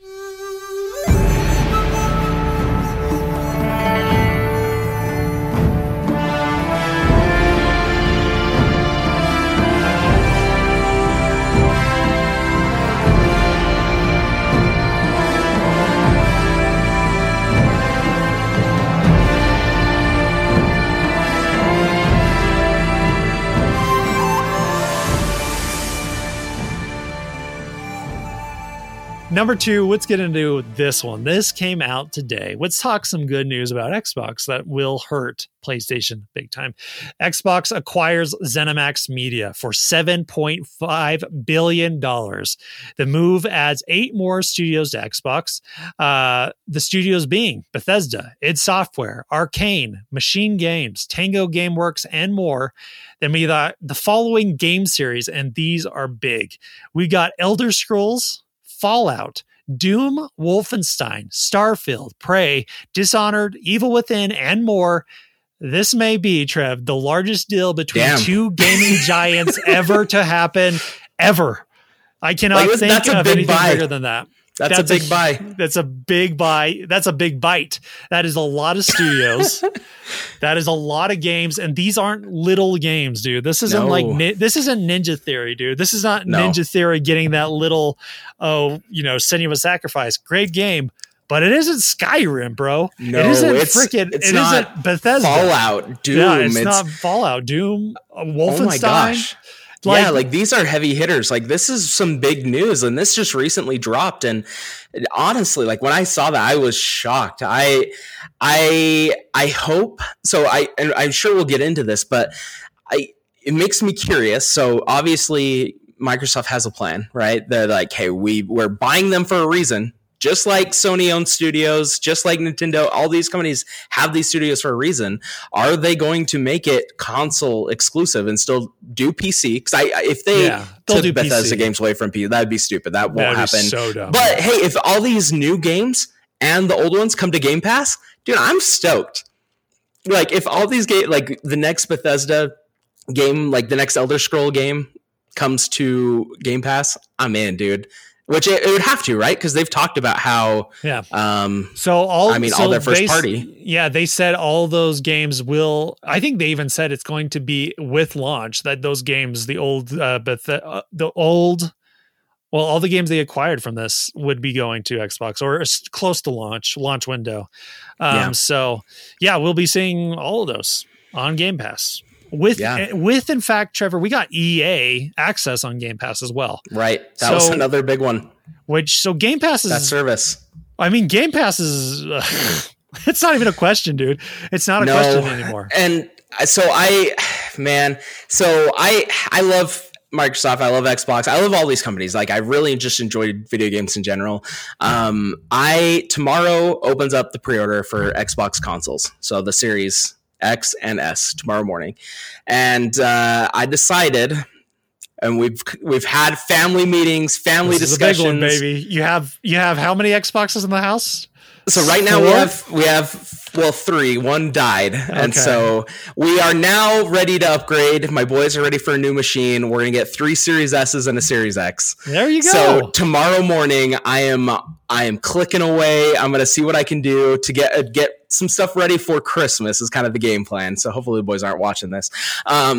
[SPEAKER 1] Number two, let's get into this one. This came out today. Let's talk some good news about Xbox that will hurt PlayStation big time. Xbox acquires ZeniMax Media for seven point five billion dollars. The move adds eight more studios to Xbox. Uh, the studios being Bethesda, id Software, Arcane, Machine Games, Tango Gameworks, and more. Then we got the following game series, and these are big. We got Elder Scrolls, Fallout, Doom, Wolfenstein, Starfield, Prey, Dishonored, Evil Within, and more. This may be, Trev, the largest deal between
[SPEAKER 2] Damn.
[SPEAKER 1] two gaming giants ever to happen, ever. I cannot
[SPEAKER 2] Like,
[SPEAKER 1] think
[SPEAKER 2] that's a
[SPEAKER 1] of
[SPEAKER 2] big
[SPEAKER 1] anything
[SPEAKER 2] buy.
[SPEAKER 1] bigger than that.
[SPEAKER 2] That's, that's a big
[SPEAKER 1] a,
[SPEAKER 2] buy.
[SPEAKER 1] That's a big buy. That's a big bite. That is a lot of studios. That is a lot of games, and these aren't little games, dude. This isn't
[SPEAKER 2] No.
[SPEAKER 1] like ni- this isn't Ninja Theory, dude. This is not
[SPEAKER 2] No.
[SPEAKER 1] Ninja Theory getting that little, oh, you know, Senua's Sacrifice. Great game, but it isn't Skyrim, bro.
[SPEAKER 2] No,
[SPEAKER 1] it isn't
[SPEAKER 2] it's-
[SPEAKER 1] freaking.
[SPEAKER 2] it's
[SPEAKER 1] It
[SPEAKER 2] not
[SPEAKER 1] isn't Bethesda.
[SPEAKER 2] Fallout, Doom.
[SPEAKER 1] Yeah, it's,
[SPEAKER 2] it's
[SPEAKER 1] not Fallout, Doom, uh, Wolfenstein.
[SPEAKER 2] Oh my gosh. Like, yeah, like these are heavy hitters. Like this is some big news, and this just recently dropped. And honestly, like when I saw that, I was shocked. I, I, I hope so. I, and I'm sure we'll get into this, but I, it makes me curious. So obviously, Microsoft has a plan, right? They're like, hey, we we're buying them for a reason. Just like Sony owns studios, just like Nintendo, all these companies have these studios for a reason. Are they going to make it console exclusive and still do P C? Because I, if they
[SPEAKER 1] yeah,
[SPEAKER 2] took
[SPEAKER 1] do
[SPEAKER 2] Bethesda
[SPEAKER 1] P C
[SPEAKER 2] games away from P C, that would be stupid. That won't
[SPEAKER 1] That'd
[SPEAKER 2] happen.
[SPEAKER 1] So dumb.
[SPEAKER 2] But hey, if all these new games and the old ones come to Game Pass, dude, I'm stoked. Like if all these games, like the next Bethesda game, like the next Elder Scroll game comes to Game Pass, I'm in, dude. Which it, it would have to, right? Because they've talked about how,
[SPEAKER 1] yeah.
[SPEAKER 2] Um,
[SPEAKER 1] so all,
[SPEAKER 2] I mean,
[SPEAKER 1] so
[SPEAKER 2] all their first
[SPEAKER 1] they,
[SPEAKER 2] party.
[SPEAKER 1] Yeah, they said all those games will. I think they even said it's going to be with launch. That those games, the old, uh, Beth- uh, the old, well, all the games they acquired from this would be going to Xbox or close to launch, launch window. Um,
[SPEAKER 2] Yeah.
[SPEAKER 1] So yeah, we'll be seeing all of those on Game Pass. With,
[SPEAKER 2] yeah.
[SPEAKER 1] with, in fact, Trevor, we got E A access on Game Pass as well.
[SPEAKER 2] Right. That
[SPEAKER 1] so,
[SPEAKER 2] was another big one.
[SPEAKER 1] Which, so Game Pass is...
[SPEAKER 2] That service.
[SPEAKER 1] I mean, Game Pass is... Uh, it's not even a question, dude. It's not a
[SPEAKER 2] no.
[SPEAKER 1] question anymore.
[SPEAKER 2] And so I... Man. So I I love Microsoft. I love Xbox. I love all these companies. Like, I really just enjoyed video games in general. Um, I... Tomorrow opens up the pre-order for Xbox consoles. So the Series X and S tomorrow morning, and uh, I decided, and we've we've had family meetings, family
[SPEAKER 1] this
[SPEAKER 2] discussions.
[SPEAKER 1] Is a big one, baby. You have you have how many Xboxes in the house?
[SPEAKER 2] So right now Four? we have we have well three. One died, okay. And so we are now ready to upgrade. My boys are ready for a new machine. We're gonna get three Series S's and a Series X.
[SPEAKER 1] There you go.
[SPEAKER 2] So tomorrow morning, I am I am clicking away. I'm gonna see what I can do to get uh, get some stuff ready for Christmas. Is kind of the game plan. So hopefully the boys aren't watching this. Um,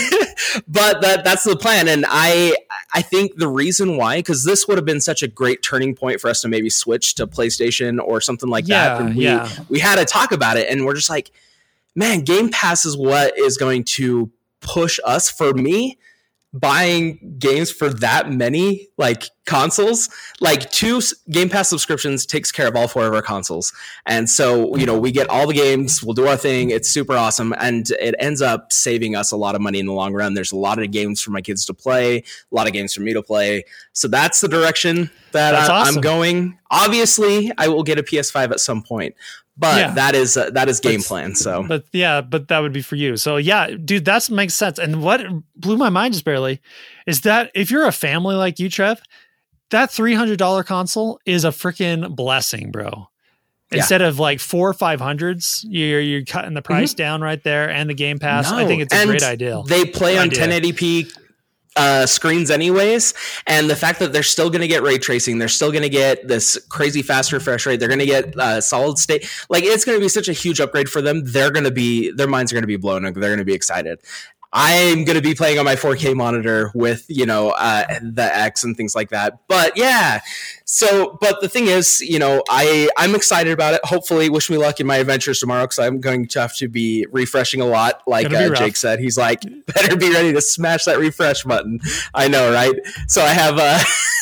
[SPEAKER 2] but that that's the plan, and I I think the reason why, because this would have been such a great turning point for us to maybe switch to PlayStation or something like
[SPEAKER 1] yeah,
[SPEAKER 2] that. And we
[SPEAKER 1] yeah.
[SPEAKER 2] we had to talk about it, and we're just like, man, Game Pass is what is going to push us. For me, buying games for that many like consoles, like two Game Pass subscriptions takes care of all four of our consoles. And so, you know, we get all the games, we'll do our thing. It's super awesome. And it ends up saving us a lot of money in the long run. There's a lot of games for my kids to play, a lot of games for me to play. So that's the direction that I, awesome. I'm going. Obviously I will get a P S five at some point. But yeah. that is uh, that is game but, plan. So,
[SPEAKER 1] but yeah, but that would be for you. So yeah, dude, that makes sense. And what blew my mind just barely is that if you're a family like you, Trev, that three hundred dollars console is a freaking blessing, bro. Instead yeah. of like four or five hundreds, you're you're cutting the price mm-hmm. down right there, and the Game Pass. No. I think it's a
[SPEAKER 2] and
[SPEAKER 1] great idea.
[SPEAKER 2] They play on idea. ten eighty p. Uh, screens anyways, and the fact that they're still going to get ray tracing, they're still going to get this crazy fast refresh rate, they're going to get uh, solid state, like it's going to be such a huge upgrade for them. They're going to be, their minds are going to be blown, and they're going to be excited. I'm going to be playing on my four K monitor with, you know, uh, the X and things like that. But yeah, so, but the thing is, you know, I, I'm excited about it. Hopefully, wish me luck in my adventures tomorrow, because I'm going to have to be refreshing a lot. Like uh, Jake said, he's like, better be ready to smash that refresh button. I know, right? So I have, uh,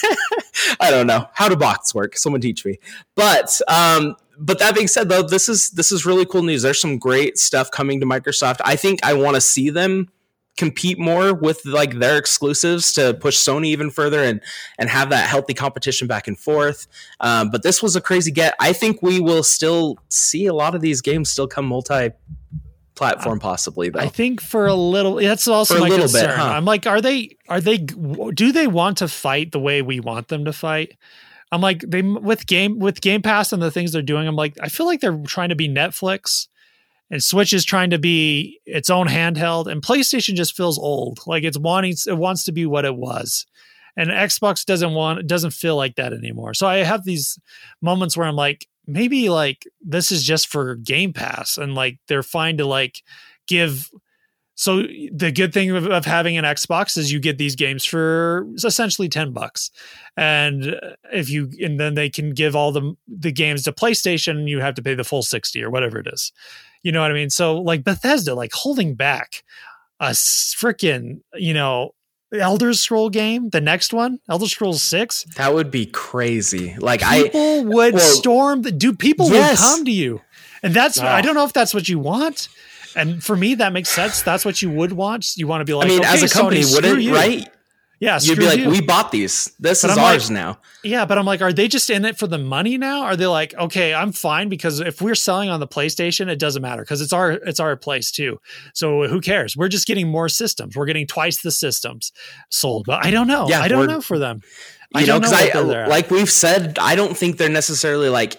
[SPEAKER 2] I don't know how do bots work. Someone teach me. But, um, But that being said, though, this is this is really cool news. There's some great stuff coming to Microsoft. I think I want to see them compete more with like their exclusives to push Sony even further and and have that healthy competition back and forth. Um, but this was a crazy get. I think we will still see a lot of these games still come multi-platform, possibly. Though
[SPEAKER 1] I think for a little, that's also my concern. Bit, huh? I'm like, are they are they do they want to fight the way we want them to fight? I'm like, they with game with Game Pass and the things they're doing, I'm like, I feel like they're trying to be Netflix, and Switch is trying to be its own handheld, and PlayStation just feels old. Like it's wanting, it wants to be what it was, and Xbox doesn't want, it doesn't feel like that anymore. So I have these moments where I'm like, maybe like this is just for Game Pass, and like they're fine to like give. So the good thing of, of having an Xbox is you get these games for essentially ten bucks. And if you, and then they can give all the, the games to PlayStation, and you have to pay the full sixty or whatever it is. You know what I mean? So like Bethesda, like holding back a freaking, you know, Elder Scroll game, the next one, Elder Scrolls six.
[SPEAKER 2] That would be crazy. Like
[SPEAKER 1] people
[SPEAKER 2] I
[SPEAKER 1] people would well, storm the dude. People yes. would come to you, and that's oh. I don't know if that's what you want. And for me, that makes sense. That's what you would want. You want to be like,
[SPEAKER 2] I mean,
[SPEAKER 1] okay,
[SPEAKER 2] as a company,
[SPEAKER 1] Sony,
[SPEAKER 2] wouldn't
[SPEAKER 1] you.
[SPEAKER 2] right?
[SPEAKER 1] Yeah,
[SPEAKER 2] you'd be like, you. we bought these. This but is I'm ours
[SPEAKER 1] like,
[SPEAKER 2] now.
[SPEAKER 1] Yeah, but I'm like, are they just in it for the money now? Are they like, okay, I'm fine because if we're selling on the PlayStation, it doesn't matter because it's our it's our place too. So who cares? We're just getting more systems. We're getting twice the systems sold. But I don't know. Yeah, I don't know for them.
[SPEAKER 2] You I know, because I, I like we've said, I don't think they're necessarily like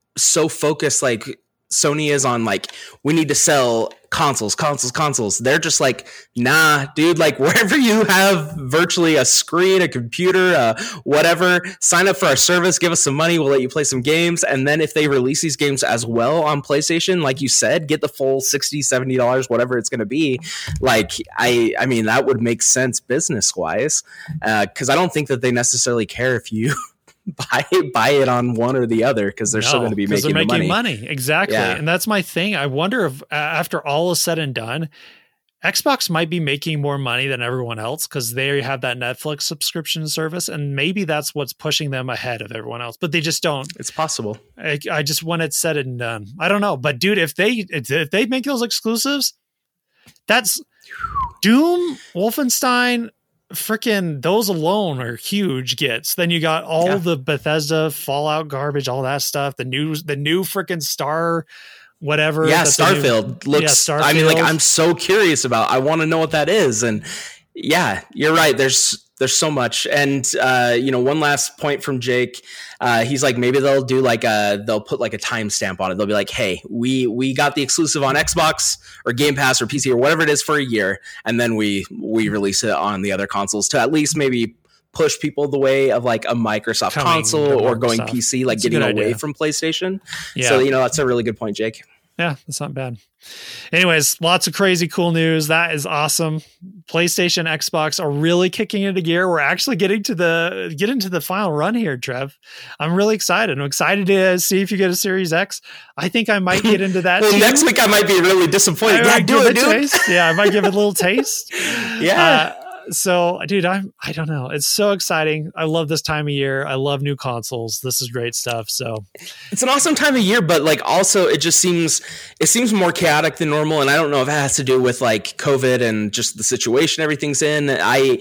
[SPEAKER 2] so focused like Sony is on like we need to sell consoles, consoles, consoles. They're just like, nah, dude, like wherever you have virtually a screen, a computer, uh, whatever, sign up for our service, give us some money, we'll let you play some games. And then if they release these games as well on PlayStation, like you said, get the full sixty dollars, seventy dollars, whatever it's going to be. Like, I, I mean, that would make sense business wise. Uh, cause I don't think that they necessarily care if you buy buy it on one or the other because they're no, still going to be making,
[SPEAKER 1] they're making
[SPEAKER 2] the money.
[SPEAKER 1] money. Exactly. Yeah. And that's my thing. I wonder if uh, after all is said and done, Xbox might be making more money than everyone else because they have that Netflix subscription service. And maybe that's what's pushing them ahead of everyone else, but they just don't.
[SPEAKER 2] It's possible.
[SPEAKER 1] I, I just want it said and done. I don't know. But dude, if they if they make those exclusives, that's Doom, Wolfenstein, freaking those alone are huge gets. Then you got all yeah. the Bethesda Fallout garbage, all that stuff. The new, the new freaking Star, whatever.
[SPEAKER 2] Yeah, Starfield new, looks. Yeah, Starfield. I mean, like I'm so curious about. I want to know what that is. And yeah, you're right. There's there's so much. And uh, you know, one last point from Jake. Uh, he's like, maybe they'll do like a, they'll put like a timestamp on it. They'll be like, hey, we we got the exclusive on Xbox or Game Pass or P C or whatever it is for a year, and then we we release it on the other consoles to at least maybe push people the way of like a Microsoft Coming console or going P C, like that's getting away idea. from PlayStation. Yeah. So you know, that's a really good point, Jake.
[SPEAKER 1] Yeah, that's not bad. Anyways, lots of crazy cool news. That is awesome. PlayStation, Xbox are really kicking into gear. We're actually getting to the get into the final run here, Trev. I'm really excited. I'm excited to see if you get a Series X. I think I might get into that.
[SPEAKER 2] well,
[SPEAKER 1] too.
[SPEAKER 2] Next week I might be really disappointed. Yeah, do it, dude.
[SPEAKER 1] Taste. Yeah, I might give it a little taste.
[SPEAKER 2] Yeah.
[SPEAKER 1] Uh, So, dude, I'm, I don't know. It's so exciting. I love this time of year. I love new consoles. This is great stuff. So
[SPEAKER 2] it's an awesome time of year, but like also it just seems, it seems more chaotic than normal. And I don't know if it has to do with like COVID and just the situation everything's in. I,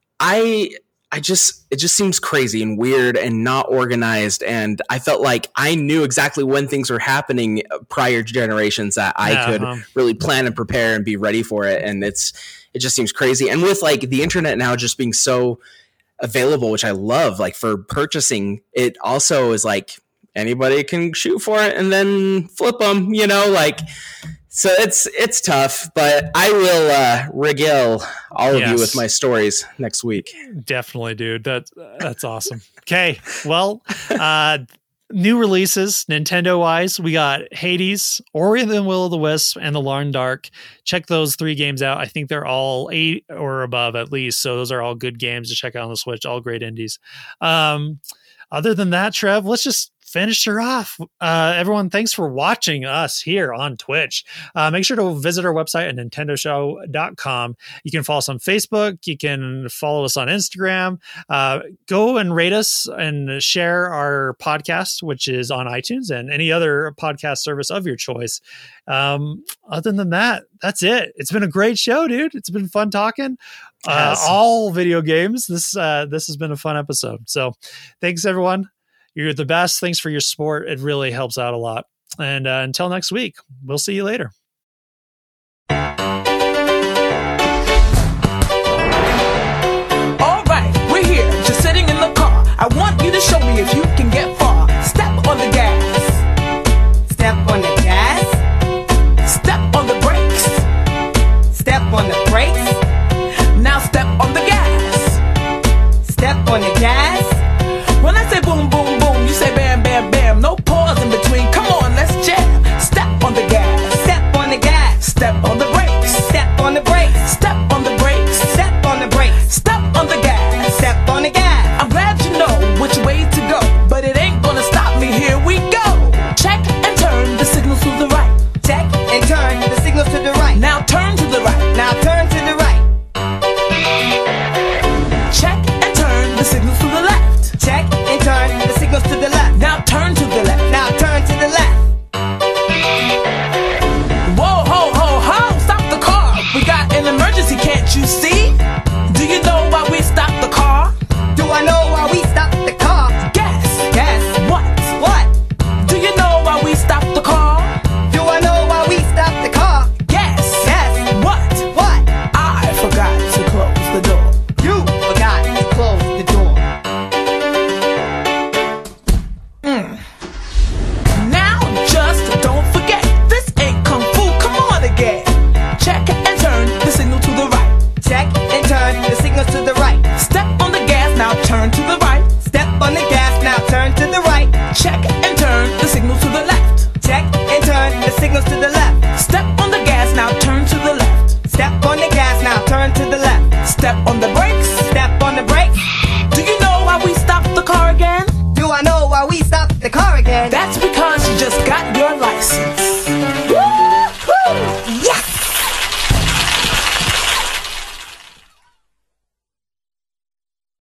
[SPEAKER 2] I, I just, it just seems crazy and weird and not organized. And I felt like I knew exactly when things were happening prior to generations that I yeah, could huh? really plan and prepare and be ready for it. And it's, it just seems crazy. And with like the internet now just being so available, which I love, like for purchasing, it also is like anybody can shoot for it and then flip them, you know, like, so it's, it's tough, but I will uh, regale all of yes. you with my stories next week.
[SPEAKER 1] Definitely, dude. That, that's awesome. Okay. Well, uh, new releases, Nintendo wise, we got Hades, Ori and the Will of the Wisp, and The Long Dark. Check those three games out. I think they're all eight or above at least. So those are all good games to check out on the Switch, all great indies. Um, other than that, Trev, let's just finish her off. Uh, everyone, thanks for watching us here on Twitch. Uh, make sure to visit our website at nintendo show dot com. You can follow us on Facebook. You can follow us on Instagram. Uh, go and rate us and share our podcast, which is on iTunes and any other podcast service of your choice. Um, other than that, that's it. It's been a great show, dude. It's been fun talking. Uh, all video games. This uh, this has been a fun episode. So thanks, everyone. You're the best. Thanks for your support. It really helps out a lot. And uh, until next week, we'll see you later.
[SPEAKER 3] All right, we're here, just sitting in the car. I want you to show me if you can get far. Step on the gas.
[SPEAKER 4] Step on the gas.
[SPEAKER 3] Step on the brakes.
[SPEAKER 4] Step on the brakes.
[SPEAKER 3] Now step on the gas.
[SPEAKER 4] Step on the gas.
[SPEAKER 3] When I say boom, boom, boom, you say bam, bam, bam. No pause in between. Come on, let's jam. Step on the gas.
[SPEAKER 4] Step on the gas.
[SPEAKER 3] Step on the brakes.
[SPEAKER 4] Step on the brakes.
[SPEAKER 3] Step on the brakes.
[SPEAKER 4] Step on the brakes.
[SPEAKER 3] Step on the gas.
[SPEAKER 4] Step on the gas.
[SPEAKER 3] I'm glad you know which way to go, but it ain't gonna stop me. Here we go. Check and turn the signals to the right.
[SPEAKER 4] Check and turn the signals to the right.
[SPEAKER 3] Now turn to the right.
[SPEAKER 4] Now turn to the right.
[SPEAKER 3] Check and turn the signal to the left.
[SPEAKER 4] Check and turn the signals to the left.
[SPEAKER 3] Step on the gas, now turn to the left.
[SPEAKER 4] Step on the gas, now turn to the left.
[SPEAKER 3] Step on the brakes.
[SPEAKER 4] Step on the brakes.
[SPEAKER 3] Do you know why we stopped the car again?
[SPEAKER 4] Do I know why we stopped the car again?
[SPEAKER 3] That's because you just got your license.